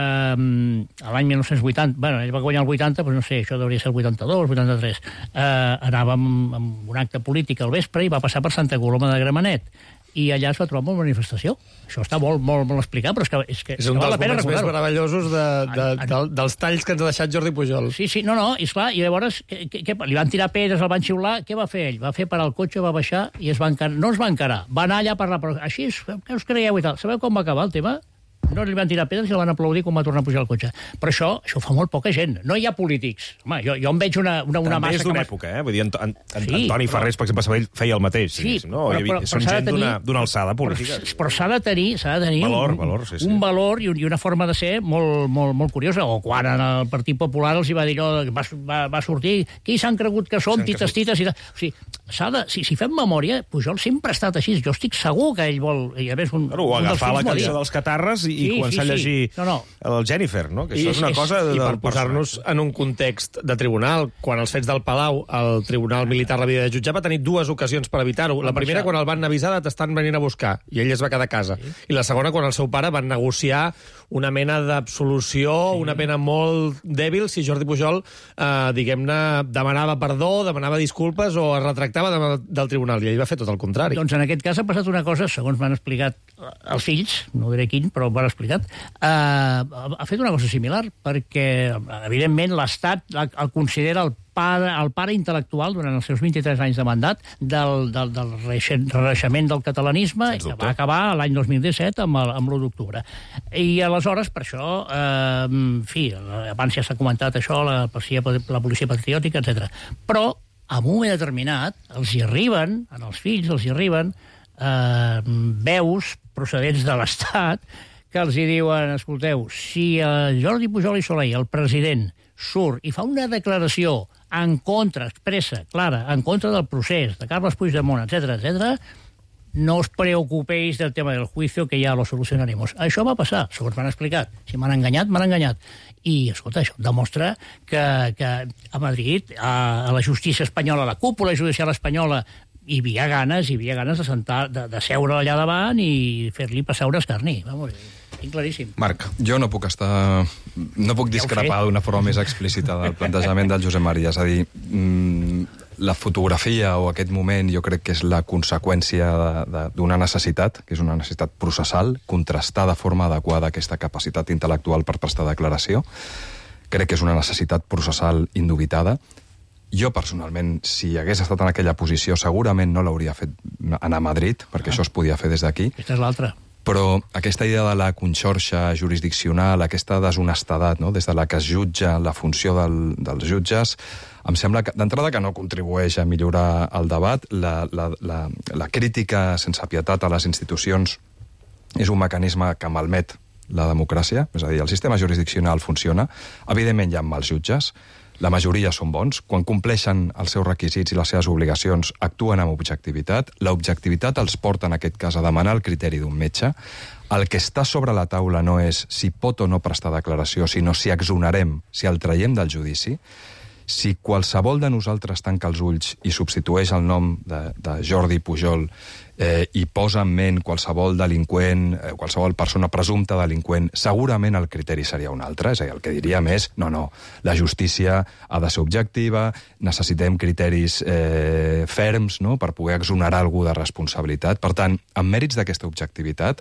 Um, a l'any mil nou-cents vuitanta, bueno, ell va guanyar el vuitanta, però no sé, això hauria ser el vuitanta-dos, vuitanta-tres, uh, anàvem amb un acte polític al vespre i va passar per Santa Coloma de Gramenet, i allà es va trobar una manifestació. Això està molt, molt, molt explicat, però és que, és que és un dels moments més meravellosos de, de, de, dels talls que ens ha deixat Jordi Pujol. Sí, sí, no, no, i esclar, i llavors que, que, que, li van tirar pedres, el van xiular, què va fer ell? Va fer parar el cotxe, va baixar i es va encarar. No es va encarar, va anar allà a parlar, però així, què us creieu i tal? Sabeu com va acabar el tema? No li van tirar pedres i el van aplaudir quan va tornar a pujar al cotxe. Però això, això fa molt poca gent. No hi ha polítics. Home, jo, jo em veig una, una, una massa... També és d'una època, eh? Vull dir, en, en, sí, Antoni però... Ferrés, per exemple, feia el mateix. Sí, no? però, però, Són però gent tenir... d'una alçada política. Però, però s'ha de tenir, s'ha de tenir valor, un, valor, sí, sí. un valor i, un, i una forma de ser molt, molt, molt curiosa. O quan en el Partit Popular els hi va dir, no, va, va, va sortir, qui s'han cregut que som, tites, tites, i tal. O sigui, s'ha de, si, si fem memòria, Pujol sempre ha estat així. Jo estic segur que ell vol... I a més, un, claro, agafar la cançó dels Catarres i, sí, i començar sí, sí. a llegir no, no. el Jennifer, no? Que això I, és una cosa... I per posar-nos en un context de tribunal, quan els fets del Palau, el Tribunal Militar l'havia de jutjar, va tenir dues ocasions per evitar-ho. La primera, quan el van avisar de t'estan venint a buscar, i ell es va quedar a casa. Sí. I la segona, quan el seu pare van negociar una mena d'absolució, sí. una pena molt dèbil si Jordi Pujol, eh, diguem-ne, demanava perdó, demanava disculpes o es retractava de, del tribunal, i ell va fer tot el contrari. Doncs en aquest cas ha passat una cosa, segons m'han explicat els fills, no diré quin, però m'han explicat, eh, ha fet una cosa similar, perquè, evidentment, l'Estat el considera el pare, el pare intel·lectual durant els seus vint-i-tres anys de mandat del, del, del renaixement del catalanisme, que va acabar l'any dos mil disset amb, el, amb l'u d'octubre. I aleshores, per això, eh, en fi, abans ja s'ha comentat això, la policia, la policia patriòtica, etcètera. Però, en un moment determinat, els hi arriben, en els fills els hi arriben, eh, veus procedents de l'Estat que els hi diuen, escolteu, si el Jordi Pujol i Soley, el president, surt i fa una declaració en contra, expressa, clara, en contra del procés de Carles Puigdemont, etcètera, etcètera, no os preocupéis del tema del juicio, que ja lo solucionaremos. Això va passar, segons m'han explicat. Si m'han enganyat, m'han enganyat. I, escolta, això demostra que, que a Madrid, a, a la justícia espanyola, a la cúpula judicial espanyola, hi havia ganes, hi havia ganes de, sentar, de, de seure allà davant i fer-li passar un escarni. Vamos, tinc claríssim. Marc, jo no puc estar... No puc discrepar d'una forma més explícita del plantejament del Josep Maria. És a dir, la fotografia o aquest moment jo crec que és la conseqüència d'una necessitat, que és una necessitat processal, contrastar de forma adequada aquesta capacitat intel·lectual per prestar declaració. Crec que és una necessitat processal indubitada. Jo, personalment, si hagués estat en aquella posició, segurament no l'hauria fet anar a Madrid, perquè ah. això es podia fer des d'aquí. Aquesta és l'altra. Però aquesta idea de la conxorxa jurisdiccional, aquesta deshonestedat, no?, des de la que es jutja la funció del, dels jutges, em sembla que, d'entrada, que no contribueix a millorar el debat. La, la, la, la crítica sense pietat a les institucions és un mecanisme que malmet la democràcia, és a dir, el sistema jurisdiccional funciona. Evidentment hi ha mals jutges, la majoria són bons. Quan compleixen els seus requisits i les seves obligacions, actuen amb objectivitat. L'objectivitat els porta, en aquest cas, a demanar el criteri d'un metge. El que està sobre la taula no és si pot o no prestar declaració, sinó si exonerem, si el traiem del judici. Si qualsevol de nosaltres tanca els ulls i substitueix el nom de, de Jordi Pujol eh, i posa en ment qualsevol delinqüent, eh, qualsevol persona presumpta delinqüent, segurament el criteri seria un altre. És a dir, el que diríem és, no, no, la justícia ha de ser objectiva, necessitem criteris eh, ferms, no?, per poder exonerar algú de responsabilitat. Per tant, amb mèrits d'aquesta objectivitat,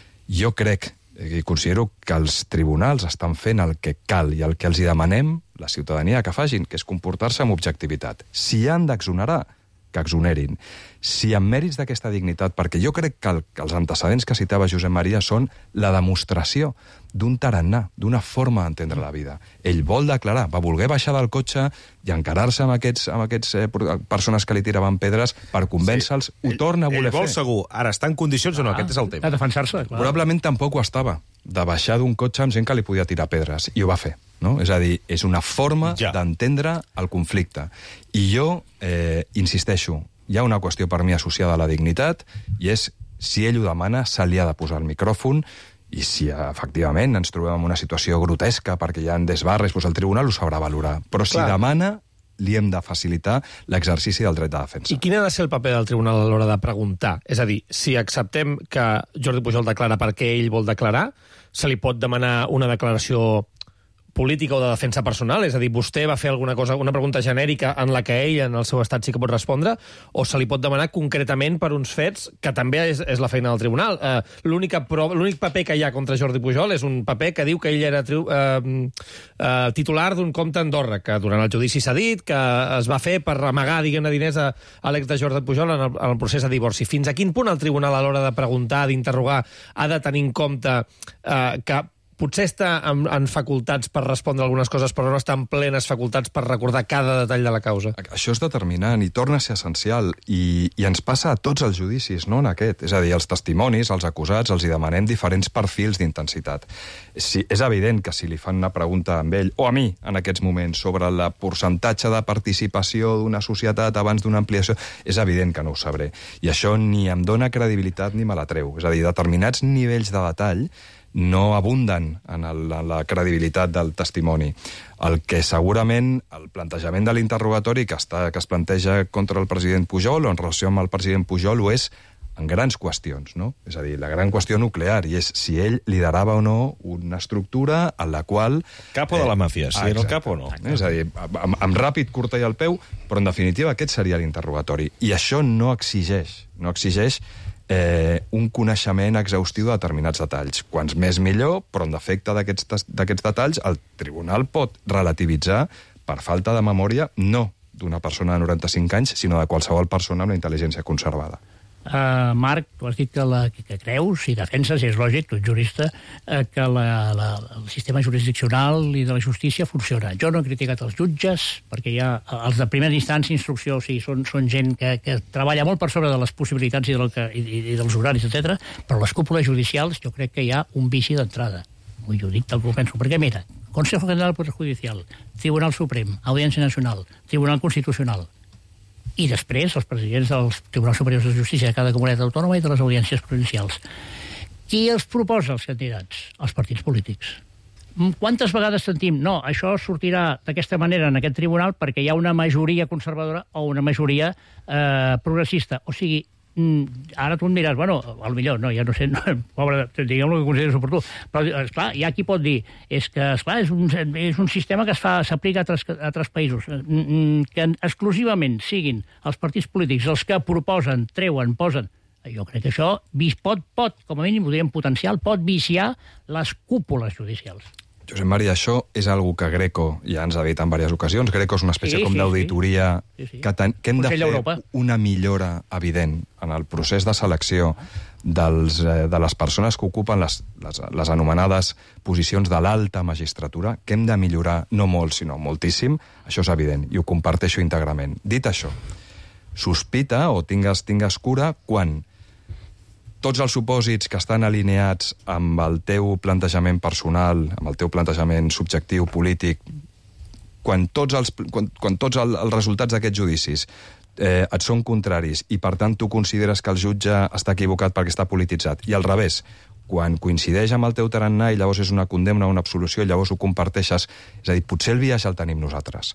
jo crec i considero que els tribunals estan fent el que cal i el que els hi demanem, la ciutadania, que facin, que és comportar-se amb objectivitat. Si han d'exonerar, que exonerin. Si amb mèrits d'aquesta dignitat, perquè jo crec que, el, que els antecedents que citava Josep Maria són la demostració d'un tarannà, d'una forma d'entendre la vida. Ell vol declarar, va voler baixar del cotxe i encarar-se amb aquests, amb aquests eh, persones que li tiraven pedres per convèncer-los, sí. Ho torna a voler fer. Ell vol segur. Ara, està en condicions o no? Ah, aquest és el tema. De defensar-se, clar. Probablement tampoc ho estava, de baixar d'un cotxe amb gent que li podia tirar pedres, i ho va fer. No? És a dir, és una forma ja. d'entendre el conflicte. I jo eh, insisteixo, hi ha una qüestió per mi associada a la dignitat, i és, si ell ho demana, se li ha de posar el micròfon, i si efectivament ens trobem en una situació grotesca perquè hi ha desbarres, doncs el tribunal ho sabrà valorar. Però si Clar. demana, li hem de facilitar l'exercici del dret de defensa. I quin ha de ser el paper del tribunal a l'hora de preguntar? És a dir, si acceptem que Jordi Pujol declara perquè ell vol declarar, se li pot demanar una declaració política o de defensa personal? És a dir, vostè va fer alguna cosa, una pregunta genèrica en la que ell, en el seu estat, sí que pot respondre, o se li pot demanar concretament per uns fets que també és, és la feina del tribunal? Eh, l'únic paper que hi ha contra Jordi Pujol és un paper que diu que ell era triu, eh, eh, titular d'un compte a Andorra, que durant el judici s'ha dit que es va fer per amagar, diguem-ne, diners a, a l'ex de Jordi Pujol en el, en el procés de divorci. Fins a quin punt el tribunal, a l'hora de preguntar, d'interrogar, ha de tenir en compte eh, que potser està en, en facultats per respondre algunes coses, però no està en plenes facultats per recordar cada detall de la causa? Això és determinant i torna a ser essencial, i, i ens passa a tots els judicis, no en aquest. És a dir, els testimonis, els acusats, els hi demanem diferents perfils d'intensitat. Si, és evident que si li fan una pregunta amb ell, o a mi, en aquests moments, sobre el percentatge de participació d'una societat abans d'una ampliació, és evident que no ho sabré. I això ni em dona credibilitat ni me la treu. És a dir, determinats nivells de detall no abunden en, el, en la credibilitat del testimoni. El que segurament el plantejament de l'interrogatori que, està, que es planteja contra el president Pujol o en relació amb el president Pujol ho és en grans qüestions, no? És a dir, la gran qüestió nuclear, i és si ell liderava o no una estructura en la qual... Capo de la màfia, si era el capo o no. És a dir, amb, amb ràpid, curta i al peu, però en definitiva aquest seria l'interrogatori. I això no exigeix, no exigeix eh, un coneixement exhaustiu de determinats detalls. Quants més millor, però en defecte d'aquests detalls el tribunal pot relativitzar per falta de memòria, no d'una persona de noranta-cinc anys, sinó de qualsevol persona amb la intel·ligència conservada. Uh, Marc, tu has dit que, la, que creus i defenses, i és lògic, tu ets jurista, uh, que la, la, el sistema jurisdiccional i de la justícia funciona. Jo no he criticat els jutges, perquè hi ha els de primera instància, instrucció, o sigui, són, són gent que, que treballa molt per sobre de les possibilitats i, del que, i, i dels horaris, etcètera, però les cúpules judicials jo crec que hi ha un vici d'entrada. Vull dir, ho dic tal que ho penso, perquè mira, Consejo General del Poder Judicial, Tribunal Suprem, Audiència Nacional, Tribunal Constitucional, i després els presidents dels Tribunals Superiors de Justícia de cada comunitat autònoma i de les audiències provincials. Qui els proposa els candidats? Els partits polítics. Quantes vegades sentim, no, això sortirà d'aquesta manera en aquest tribunal perquè hi ha una majoria conservadora o una majoria eh, progressista. O sigui, ara tu em diràs, bueno, al millor, no, ja no sé, no, pobre, diguem el que consideres oportú, però, esclar, hi ha qui pot dir, és que, esclar, és un, és un sistema que es fa, s'aplica a altres, a altres països, que exclusivament siguin els partits polítics els que proposen, treuen, posen. Jo crec que això pot, pot, com a mínim, ho diríem potencial, pot viciar les cúpules judicials. Josep Maria, això és algo que Greco ja ens ha dit en diverses ocasions. Greco és una espècie sí, com sí, d'auditoria sí. Sí, sí. Que, ten, que hem de fer una millora evident en el procés de selecció dels, eh, de les persones que ocupen les, les, les anomenades posicions de l'alta magistratura, que hem de millorar no molt, sinó moltíssim. Això és evident, i ho comparteixo íntegrament. Dit això, sospita o tingues, tingues cura quan tots els supòsits que estan alineats amb el teu plantejament personal, amb el teu plantejament subjectiu, polític, quan tots els, quan, quan tots el, els resultats d'aquests judicis eh, et són contraris i, per tant, tu consideres que el jutge està equivocat perquè està polititzat, i al revés, quan coincideix amb el teu tarannà i llavors és una condemna o una absolució i llavors ho comparteixes, és a dir, potser el biaix el tenim nosaltres.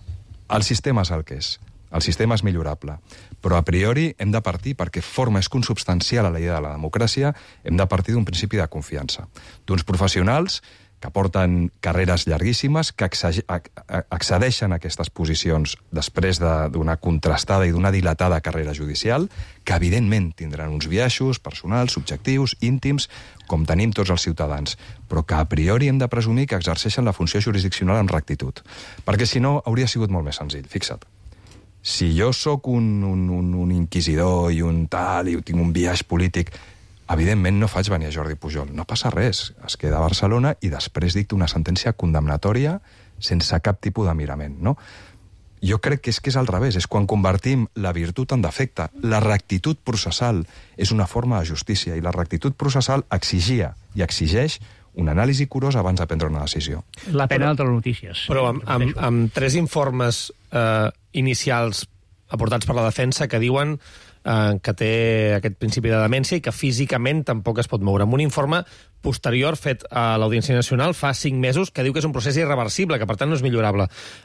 El sistema és el que és. El sistema és millorable, però a priori hem de partir, perquè forma és consubstancial a la idea de la democràcia, hem de partir d'un principi de confiança. D'uns professionals que porten carreres llarguíssimes, que accedeixen a aquestes posicions després d'una contrastada i d'una dilatada carrera judicial, que evidentment tindran uns biaixos personals, subjectius, íntims, com tenim tots els ciutadans, però que a priori hem de presumir que exerceixen la funció jurisdiccional amb rectitud. Perquè si no, hauria sigut molt més senzill, fixa't. Si jo sóc un, un, un, un inquisidor i un tal, i tinc un biaix polític, evidentment no faig venir a Jordi Pujol. No passa res. Es queda a Barcelona i després dicta una sentència condemnatòria sense cap tipus de mirament, no? Jo crec que és que és al revés. És quan convertim la virtut en defecte. La rectitud processal és una forma de justícia, i la rectitud processal exigia i exigeix una anàlisi curosa abans de prendre una decisió. La pena d'altres notícies. Però amb, amb, amb tres informes eh, inicials aportats per la defensa que diuen eh, que té aquest principi de demència i que físicament tampoc es pot moure. Amb un informe posterior fet a l'Audiència Nacional fa cinc mesos que diu que és un procés irreversible, que per tant no és millorable.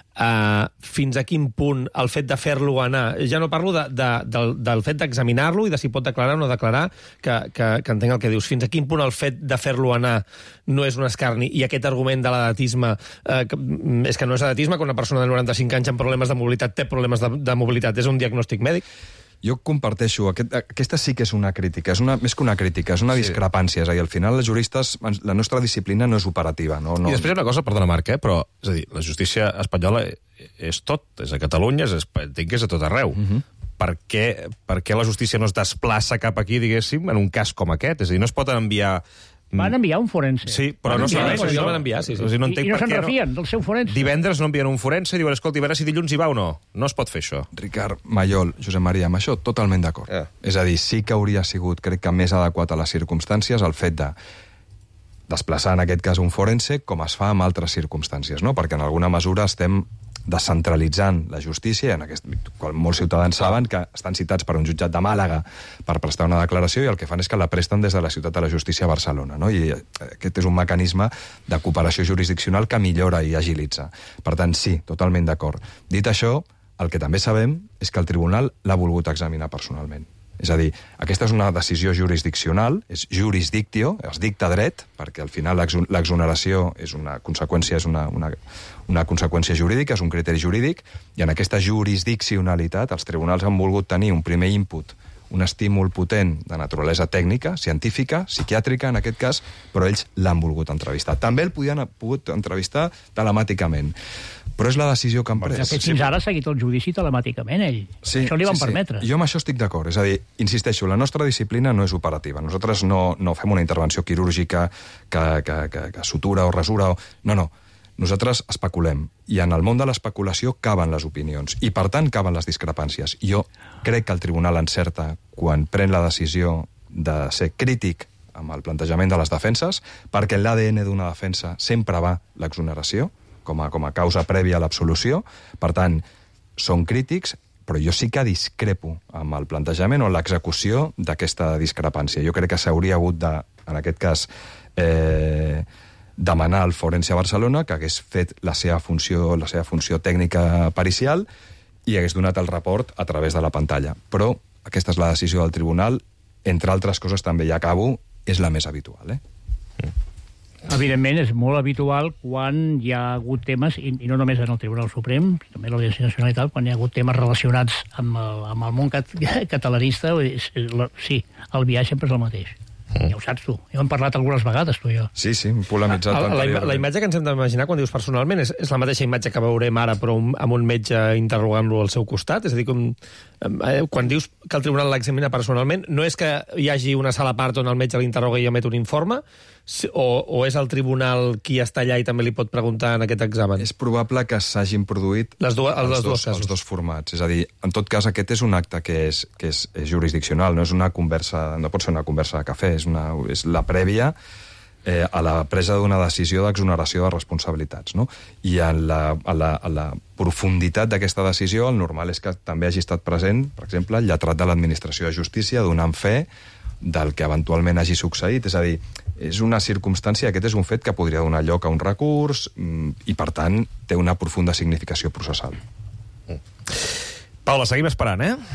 Uh, fins a quin punt el fet de fer-lo anar... Ja no parlo de, de, del, del fet d'examinar-lo i de si pot declarar o no declarar, que, que, que entenc el que dius. Fins a quin punt el fet de fer-lo anar no és un escarni, i aquest argument de l'edatisme uh, que, és que no és edatisme, que una persona de noranta-cinc anys amb problemes de mobilitat té problemes de, de mobilitat, és un diagnòstic mèdic? Jo comparteixo, aquest, aquesta sí que és una crítica, és una, més que una crítica, és una sí. discrepància, és a dir, al final els juristes, la nostra disciplina no és operativa. No, no... I després hi ha una cosa, perdona Marc, eh, però, és a dir, la justícia espanyola és tot, és a Catalunya, és, entenc que és a tot arreu. Uh-huh. Per què, per què la justícia no es desplaça cap aquí, diguéssim, en un cas com aquest? És a dir, no es pot enviar... Van enviar un forense. Sí, però van no serveix. Això van enviar, sí, sí. O sigui, no I, I no se'n refien no... del seu forense. Divendres no envien un forense i diuen, escolta, a veure si dilluns hi va o no. No es pot fer això. Ricard, Maiol, Josep Maria, amb això totalment d'acord. Yeah. És a dir, sí que hauria sigut, crec que més adequat a les circumstàncies, el fet de desplaçar en aquest cas un forense com es fa en altres circumstàncies, no? Perquè en alguna mesura estem descentralitzant la justícia, i en aquest, molts ciutadans saben que estan citats per un jutjat de Màlaga per prestar una declaració i el que fan és que la presten des de la ciutat de la justícia a Barcelona, no? I aquest és un mecanisme de cooperació jurisdiccional que millora i agilitza. Per tant, sí, totalment d'acord. Dit això, el que també sabem és que el tribunal l'ha volgut examinar personalment. És a dir, aquesta és una decisió jurisdiccional, és jurisdictio, es dicta dret, perquè al final l'exoneració és una conseqüència, és una, una, una conseqüència jurídica, és un criteri jurídic, i en aquesta jurisdiccionalitat els tribunals han volgut tenir un primer input, un estímul potent de naturalesa tècnica, científica, psiquiàtrica, en aquest cas, però ells l'han volgut entrevistar. També el podien pogut entrevistar telemàticament, però és la decisió que han pres. De fet, fins ara ha seguit el judici telemàticament, ell. Sí, això li van sí, sí. permetre. Jo amb això estic d'acord. És a dir, insisteixo, la nostra disciplina no és operativa. Nosaltres no, no fem una intervenció quirúrgica que, que, que, que sutura o resura. O... No, no. Nosaltres especulem, i en el món de l'especulació caben les opinions, i per tant caben les discrepàncies. Jo crec que el tribunal encerta quan pren la decisió de ser crític amb el plantejament de les defenses, perquè l'A D N d'una defensa sempre va l'exoneració, com a, com a causa prèvia a l'absolució. Per tant, són crítics, però jo sí que discrepo amb el plantejament o l'execució d'aquesta discrepància. Jo crec que s'hauria hagut de, en aquest cas, eh, demanar al Forense a Barcelona que hagués fet la seva funció, la seva funció tècnica pericial i hagués donat el report a través de la pantalla. Però aquesta és la decisió del tribunal, entre altres coses també, ja acabo, és la més habitual, eh? Evidentment, és molt habitual quan hi ha hagut temes, i, i no només en el Tribunal Suprem, també a l'Audiència Nacional i tal, quan hi ha hagut temes relacionats amb el, amb el món cat, catalanista, és, és, la, sí, el viatge sempre és el mateix. Mm. Ja ho saps tu. Ja hem parlat algunes vegades, tu i jo. Sí, sí, polemitzat. La, la, la imatge que ens hem d'imaginar quan dius personalment és, és la mateixa imatge que veurem ara, però un, amb un metge interrogant-lo al seu costat. És a dir, com, eh, quan dius que el tribunal l'examina personalment, no és que hi hagi una sala a part on el metge l'interroga i emet un informe, o, o és el tribunal qui està allà i també li pot preguntar en aquest examen? És probable que s'hagin produït les dues, els, els, dos, els dos formats. És a dir, en tot cas, aquest és un acte que és, que és, és jurisdiccional, no és una conversa, no pot ser una conversa de cafè, és, una, és la prèvia eh, a la presa d'una decisió d'exoneració de responsabilitats, no? I en la, a, la, a la profunditat d'aquesta decisió, el normal és que també hagi estat present, per exemple, el lletrat de l'Administració de Justícia donant fe del que eventualment hagi succeït. És a dir, és una circumstància, aquest és un fet que podria donar lloc a un recurs i, per tant, té una profunda significació processal. Mm. Paula, seguim esperant, eh?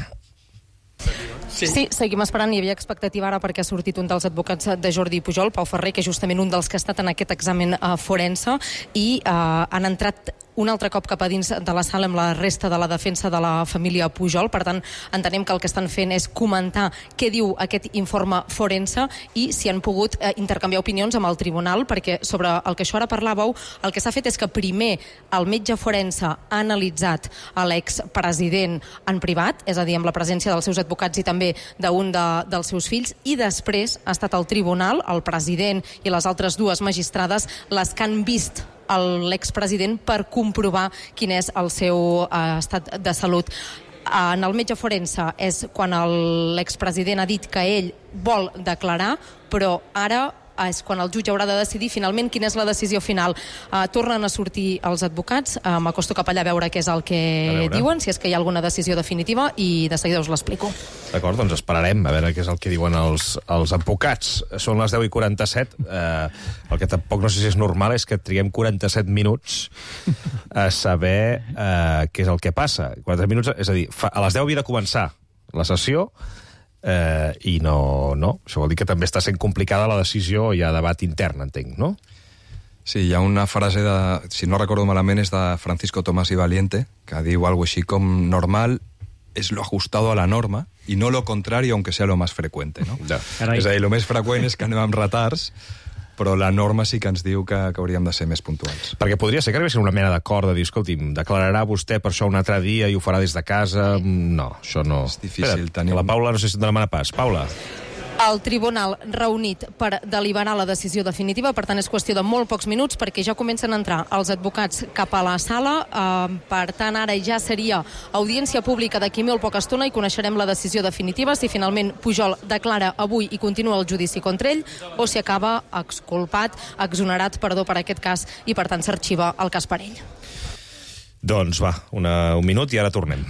Sí. sí, seguim esperant. Hi havia expectativa ara perquè ha sortit un dels advocats de Jordi Pujol, Pau Ferrer, que és justament un dels que ha estat en aquest examen uh, forense, i uh, han entrat un altre cop cap a dins de la sala amb la resta de la defensa de la família Pujol. Per tant, entenem que el que estan fent és comentar què diu aquest informe forense i si han pogut eh, intercanviar opinions amb el tribunal, perquè sobre el que això ara parlàveu, el que s'ha fet és que primer el metge forense ha analitzat a l'expresident en privat, és a dir, amb la presència dels seus advocats i també d'un de, dels seus fills, i després ha estat el tribunal, el president i les altres dues magistrades les que han vist l'expresident per comprovar quin és el seu eh, estat de salut. En el metge forense és quan l'expresident ha dit que ell vol declarar, però ara és quan el jutge haurà de decidir finalment quina és la decisió final. Uh, tornen a sortir els advocats, uh, m'acosto cap allà a veure què és el que diuen, si és que hi ha alguna decisió definitiva, i de seguida us l'explico. D'acord, doncs esperarem a veure què és el que diuen els, els advocats. Són les deu i quaranta-set. Eh, el que tampoc no sé si és normal és que triguem quaranta-set minuts a saber eh, què és el que passa. quaranta minuts, és a dir, fa, a les deu havia de començar la sessió, Eh, i no, no. Això vol dir que també està sent complicada la decisió, hi ha debat intern, entenc, no? Sí, hi ha una frase de, si no recordo malament, és de Francisco Tomás y Valiente, que diu algo així com normal es lo ajustado a la norma y no lo contrario, aunque sea lo más frecuente, no? Ja. És a dir, lo més freqüent és que anem amb retards, però la norma sí que ens diu que, que hauríem de ser més puntuals. Perquè podria ser que arribés una mena d'acord de dir, escolti'm, declararà vostè per això un altre dia i ho farà des de casa. No, això no. És difícil tenir... La Paula no sé si et demana pas. Paula. El tribunal reunit per deliberar la decisió definitiva, per tant és qüestió de molt pocs minuts perquè ja comencen a entrar els advocats cap a la sala, eh, per tant ara ja seria audiència pública d'aquí molt poca estona i coneixerem la decisió definitiva, si finalment Pujol declara avui i continua el judici contra ell o si acaba exculpat, exonerat, perdó, per aquest cas, i per tant s'arxiva el cas per ell. Doncs va, una, un minut i ara tornem.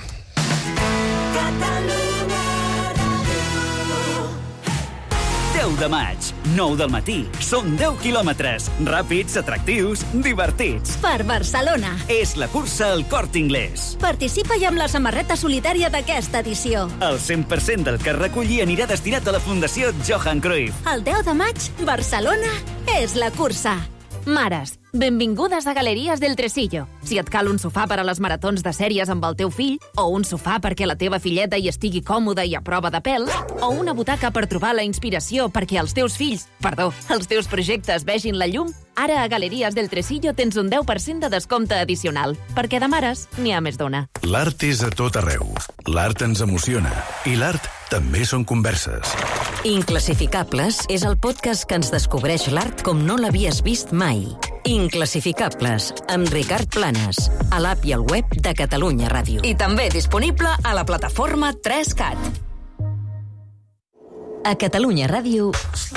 deu de maig, nou del matí. Són deu quilòmetres, ràpids, atractius, divertits. Per Barcelona. És la cursa al Corte Inglés. Participa-hi amb la samarreta solidària d'aquesta edició. El cent per cent del que es reculli anirà destinat a la Fundació Johan Cruyff. El deu de maig, Barcelona és la cursa. Mares, benvingudes a Galeries del Tresillo. Si et cal un sofà per a les maratons de sèries amb el teu fill, o un sofà perquè la teva filleta hi estigui còmoda i a prova de pèl, o una butaca per trobar la inspiració perquè els teus fills, perdó, els teus projectes vegin la llum, ara a Galeries del Tresillo tens un deu per cent de descompte addicional, perquè de mares n'hi ha més d'una. L'art és a tot arreu. L'art ens emociona. I l'art també són converses. Inclassificables és el podcast que ens descobreix l'art com no l'havies vist mai. Inclassificables, amb Ricard Planes, a l'app i al web de Catalunya Ràdio. I també disponible a la plataforma tres cat. A Catalunya Ràdio...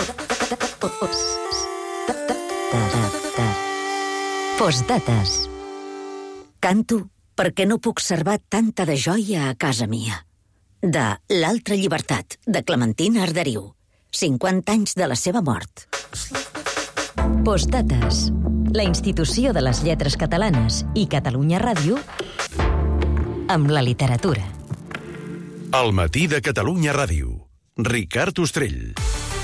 Postdates. Canto perquè no puc servar tanta de joia a casa mia. De L'altra llibertat, de Clementina Arderiu. cinquanta anys de la seva mort. Postdates. La institució de les lletres catalanes i Catalunya Ràdio amb la literatura. Al matí de Catalunya Ràdio. Ricard Ostrell.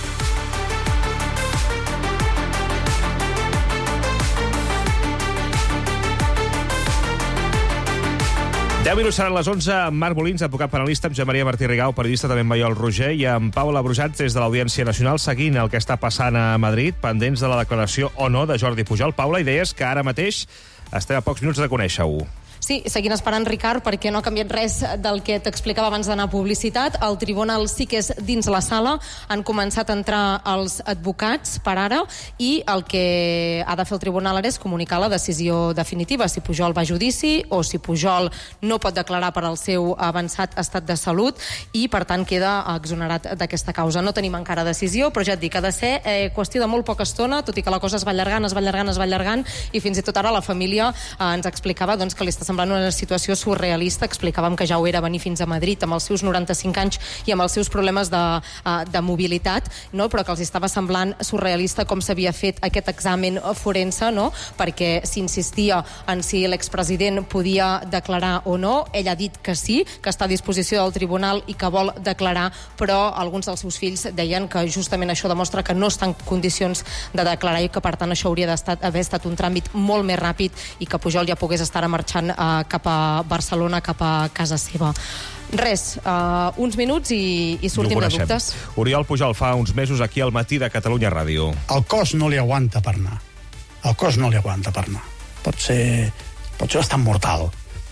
deu minuts seran les onze, amb Marc Molins, advocat penalista, amb Josep Maria Martí Rigau, periodista també amb Maiol Roger, i amb Paula Brujat des de l'Audiència Nacional, seguint el que està passant a Madrid, pendents de la declaració o no de Jordi Pujol. Paula, i deies que ara mateix estem a pocs minuts de conèixer-ho. Sí, seguint esperant, Ricard, perquè no ha canviat res del que t'explicava abans d'anar a publicitat. El tribunal sí que és dins la sala. Han començat a entrar els advocats per ara i el que ha de fer el tribunal ara és comunicar la decisió definitiva, si Pujol va a judici o si Pujol no pot declarar per al seu avançat estat de salut i, per tant, queda exonerat d'aquesta causa. No tenim encara decisió, però ja et dic, ha de ser eh, qüestió de molt poca estona, tot i que la cosa es va allargant, es va allargant, es va allargant, i fins i tot ara la família eh, ens explicava doncs, que li està semblant una situació surrealista. Explicàvem que ja ho era venir fins a Madrid amb els seus noranta-cinc anys i amb els seus problemes de, de mobilitat, no? Però que els estava semblant surrealista com s'havia fet aquest examen forense, no? Perquè s'insistia en si l'expresident podia declarar o no. Ell ha dit que sí, que està a disposició del tribunal i que vol declarar, però alguns dels seus fills deien que justament això demostra que no està en condicions de declarar i que, per tant, això hauria d'haver estat un tràmit molt més ràpid i que Pujol ja pogués estar marxant a cap a Barcelona, cap a casa seva. Res, uh, uns minuts i, i sortim de dubtes. Oriol Pujol fa uns mesos aquí al matí de Catalunya Ràdio. El cos no li aguanta per anar. El cos no li aguanta per anar. Pot ser, pot ser bastant mortal.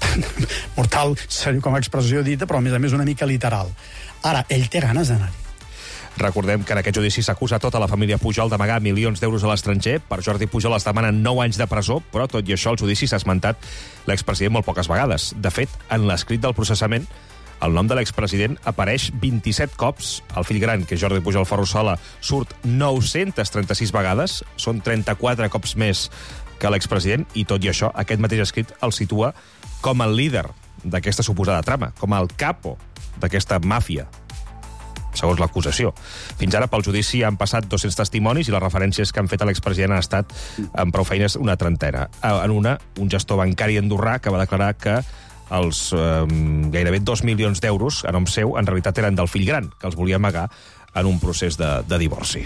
Mortal, com a expressió dita, però a més a més una mica literal. Ara, ell té ganes d'anar-hi. Recordem que en aquest judici s'acusa tota la família Pujol d'amagar milions d'euros a l'estranger. Per Jordi Pujol es demanen nou anys de presó, però tot i això el judici s'ha esmentat l'expresident molt poques vegades. De fet, en l'escrit del processament, el nom de l'expresident apareix vint-i-set cops. El fill gran, que és Jordi Pujol Ferrusola, surt nou-centes trenta-sis vegades. Són trenta-quatre cops més que l'expresident, i tot i això, aquest mateix escrit el situa com el líder d'aquesta suposada trama, com el capo d'aquesta màfia, segons l'acusació. Fins ara, pel judici han passat dos-cents testimonis i les referències que han fet a l'expresident han estat amb prou feines una trentena. En una, un gestor bancari andorrà que va declarar que els eh, gairebé dos milions d'euros a nom seu en realitat eren del fill gran, que els volia amagar en un procés de, de divorci.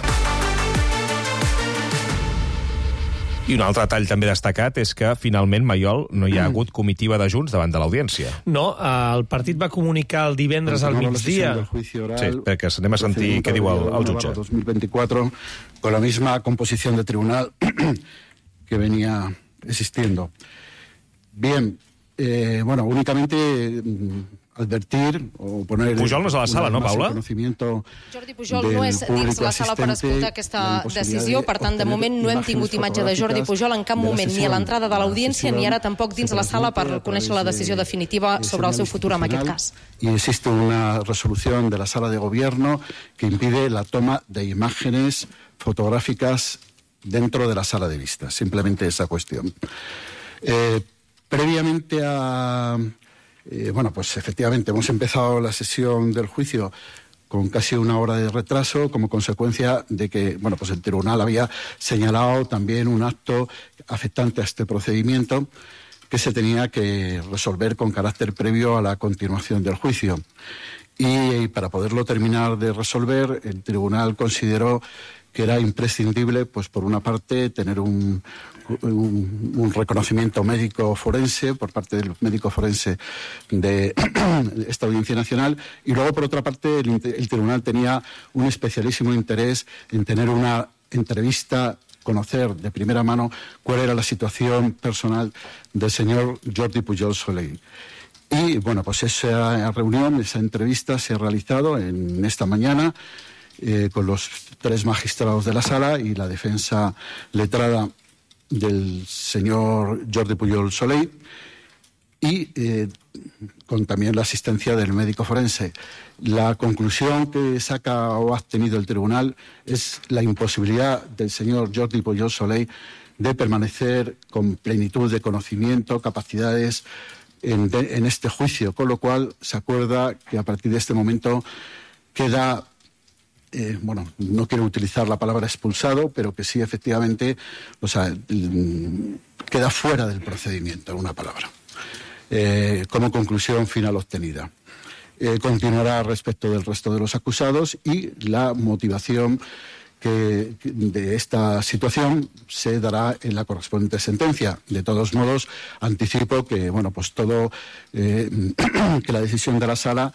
I un altre detall també destacat és que, finalment, Maiol, no hi ha hagut comitiva de Junts davant de l'audiència. No, el partit va comunicar el divendres al migdia. Sí, perquè anem a sentir què diu el, el jutge. dos mil veinticuatro, con la misma composición de tribunal que venía existiendo. Bien, eh, bueno, únicamente advertir o poner... Pujol no és a la sala, no, Paula? Jordi Pujol no és dins la sala per escoltar aquesta decisió, per tant, de moment no hem tingut imatge de Jordi Pujol en cap moment, ni a l'entrada de l'audiència, ni ara tampoc dins la sala per conèixer la decisió definitiva sobre el seu futur en aquest cas. Y existe una resolución de la sala de gobierno que impide la toma de imágenes fotográficas dentro de la sala de vistas. Simplemente esa cuestión. Eh, previamente a... Eh, bueno, pues efectivamente hemos empezado la sesión del juicio con casi una hora de retraso, como consecuencia de que, bueno, pues el tribunal había señalado también un acto afectante a este procedimiento que se tenía que resolver con carácter previo a la continuación del juicio. Y, y para poderlo terminar de resolver, el tribunal consideró que era imprescindible, pues por una parte, tener un, un, un reconocimiento médico forense por parte del médico forense de esta Audiencia Nacional, y luego, por otra parte, el, el tribunal tenía un especialísimo interés en tener una entrevista, conocer de primera mano cuál era la situación personal del señor Jordi Pujol Soley. Y, bueno, pues esa reunión, esa entrevista se ha realizado en esta mañana, Eh, con los tres magistrados de la sala y la defensa letrada del señor Jordi Pujol Soley, y eh, con también la asistencia del médico forense. La conclusión que saca o ha obtenido el tribunal es la imposibilidad del señor Jordi Pujol Soley de permanecer con plenitud de conocimiento, capacidades en, de, en este juicio, con lo cual se acuerda que a partir de este momento queda... Eh, bueno, no quiero utilizar la palabra expulsado, pero que sí, efectivamente, o sea, queda fuera del procedimiento, en una palabra, eh, como conclusión final obtenida. Eh, continuará respecto del resto de los acusados, y la motivación que de esta situación se dará en la correspondiente sentencia. De todos modos, anticipo que, bueno, pues todo, eh, que la decisión de la sala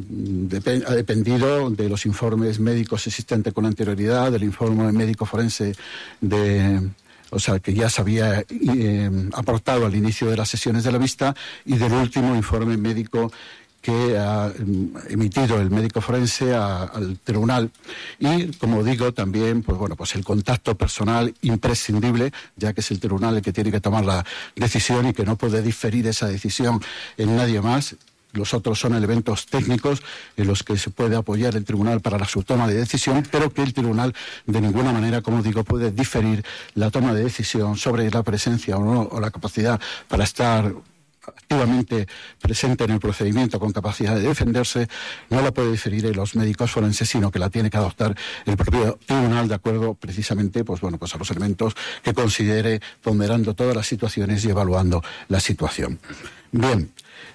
ha dependido de los informes médicos existentes con anterioridad, del informe médico forense de, o sea, que ya se había eh, aportado al inicio de las sesiones de la vista, y del último informe médico que ha emitido el médico forense a, al tribunal. Y, como digo, también, pues bueno, pues el contacto personal imprescindible, ya que es el tribunal el que tiene que tomar la decisión y que no puede diferir esa decisión en nadie más. Los otros son elementos técnicos en los que se puede apoyar el tribunal para su toma de decisión, pero que el tribunal de ninguna manera, como digo, puede diferir la toma de decisión sobre la presencia o no, o la capacidad para estar activamente presente en el procedimiento con capacidad de defenderse, no la puede diferir en los médicos forenses, sino que la tiene que adoptar el propio tribunal de acuerdo precisamente, pues bueno, pues a los elementos que considere, ponderando todas las situaciones y evaluando la situación. Bien,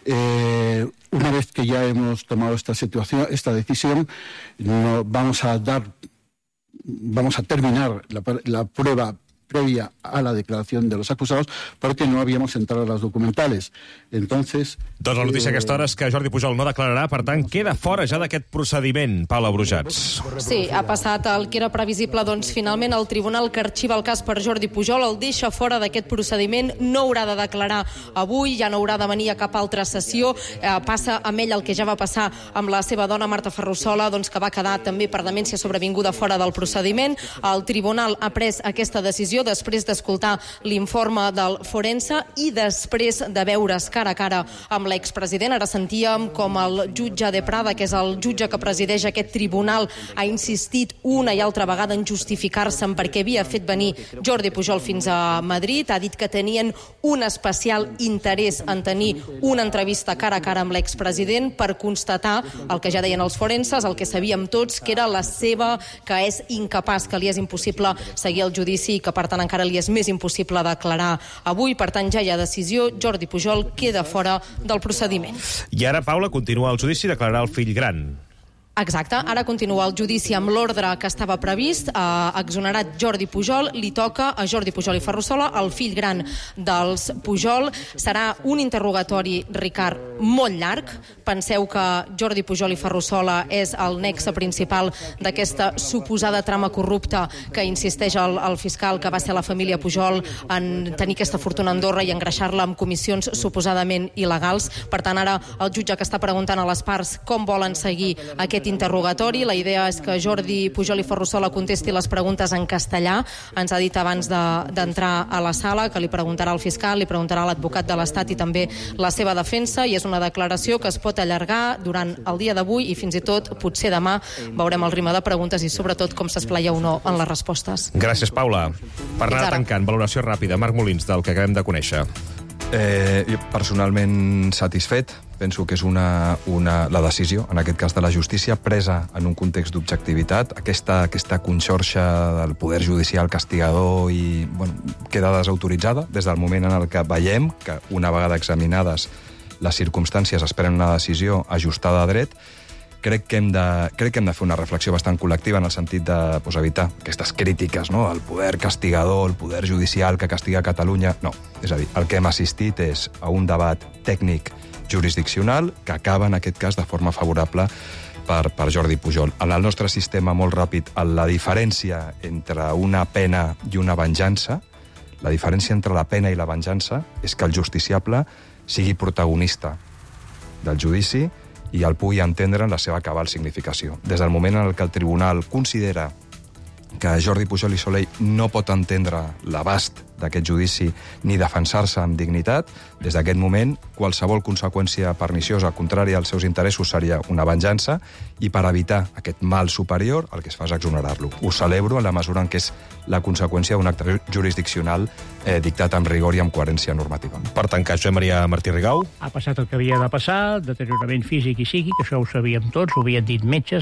eh, una vez que ya hemos tomado esta situación, esta decisión, no, vamos a dar, vamos a terminar la, la prueba previa a la declaración de los acusados, perquè no havíamos entrado a les documentales. Entonces... Doncs la notícia eh... aquesta hora és que Jordi Pujol no declararà, per tant, queda fora ja d'aquest procediment, Paula Brujats. Sí, ha passat el que era previsible, doncs finalment el tribunal que arxiva el cas per Jordi Pujol el deixa fora d'aquest procediment, no haurà de declarar avui, ja no haurà de venir a cap altra sessió, eh, passa amb ell el que ja va passar amb la seva dona Marta Ferrusola, doncs que va quedar també per demència sobrevinguda fora del procediment. El tribunal ha pres aquesta decisió després d'escoltar l'informe del forense i després de veure's cara a cara amb l'expresident. Ara sentíem com el jutge de Prada, que és el jutge que presideix aquest tribunal, ha insistit una i altra vegada en justificar-se en per què havia fet venir Jordi Pujol fins a Madrid. Ha dit que tenien un especial interès en tenir una entrevista cara a cara amb l'expresident per constatar el que ja deien els forenses, el que sabíem tots, que era la seva, que és incapaç, que li és impossible seguir el judici i que, per tant, encara li és més impossible declarar avui. Per tant, ja hi ha decisió. Jordi Pujol queda fora del procediment. I ara, Paula, continua el judici i declararà el fill gran. Exacte, ara continua el judici amb l'ordre que estava previst, eh, exonerat Jordi Pujol, li toca a Jordi Pujol i Ferrusola, el fill gran dels Pujol. Serà un interrogatori, Ricard, molt llarg. Penseu que Jordi Pujol i Ferrusola és el nexe principal d'aquesta suposada trama corrupta que insisteix el, el fiscal, que va ser la família Pujol, en tenir aquesta fortuna a Andorra i engreixar-la amb comissions suposadament il·legals. Per tant, ara el jutge que està preguntant a les parts com volen seguir aquest interrogatori. La idea és que Jordi Pujol i Ferrusola contesti les preguntes en castellà. Ens ha dit abans d'entrar de, a la sala que li preguntarà al fiscal, li preguntarà l'advocat de l'Estat i també la seva defensa, i és una declaració que es pot allargar durant el dia d'avui i fins i tot potser demà veurem el ritme de preguntes i sobretot com s'esplaia o no en les respostes. Gràcies, Paula. Per anar tancant, valoració ràpida. Marc Molins, del que acabem de conèixer. Eh, jo personalment satisfet. penso que és una, una, la decisió, en aquest cas de la justícia, presa en un context d'objectivitat. Aquesta, aquesta conxorxa del poder judicial castigador i, bueno, queda desautoritzada des del moment en el que veiem que, una vegada examinades les circumstàncies, esperen una decisió ajustada a dret. Crec que, hem de, crec que hem de fer una reflexió bastant col·lectiva en el sentit de pues, evitar aquestes crítiques, no? El poder castigador, el poder judicial que castiga Catalunya. No, és a dir, el que hem assistit és a un debat tècnic jurisdiccional que acaba, en aquest cas, de forma favorable per, per Jordi Pujol. En el nostre sistema, molt ràpid, la diferència entre una pena i una venjança, la diferència entre la pena i la venjança és que el justiciable sigui protagonista del judici i el pugui entendre en la seva cabal significació. Des del moment en què el tribunal considera que Jordi Pujol i Soley no pot entendre l'abast d'aquest judici ni defensar-se amb dignitat, des d'aquest moment qualsevol conseqüència perniciosa contrària als seus interessos seria una venjança i per evitar aquest mal superior el que es fa és exonerar-lo. Ho celebro en la mesura en què és la conseqüència d'un acte jurisdiccional eh, dictat amb rigor i amb coherència normativa. Per tancar, Josep Maria Martí Rigau. Ha passat el que havia de passar, deteriorament físic i psíquic, això ho sabíem tots, ho havien dit metges,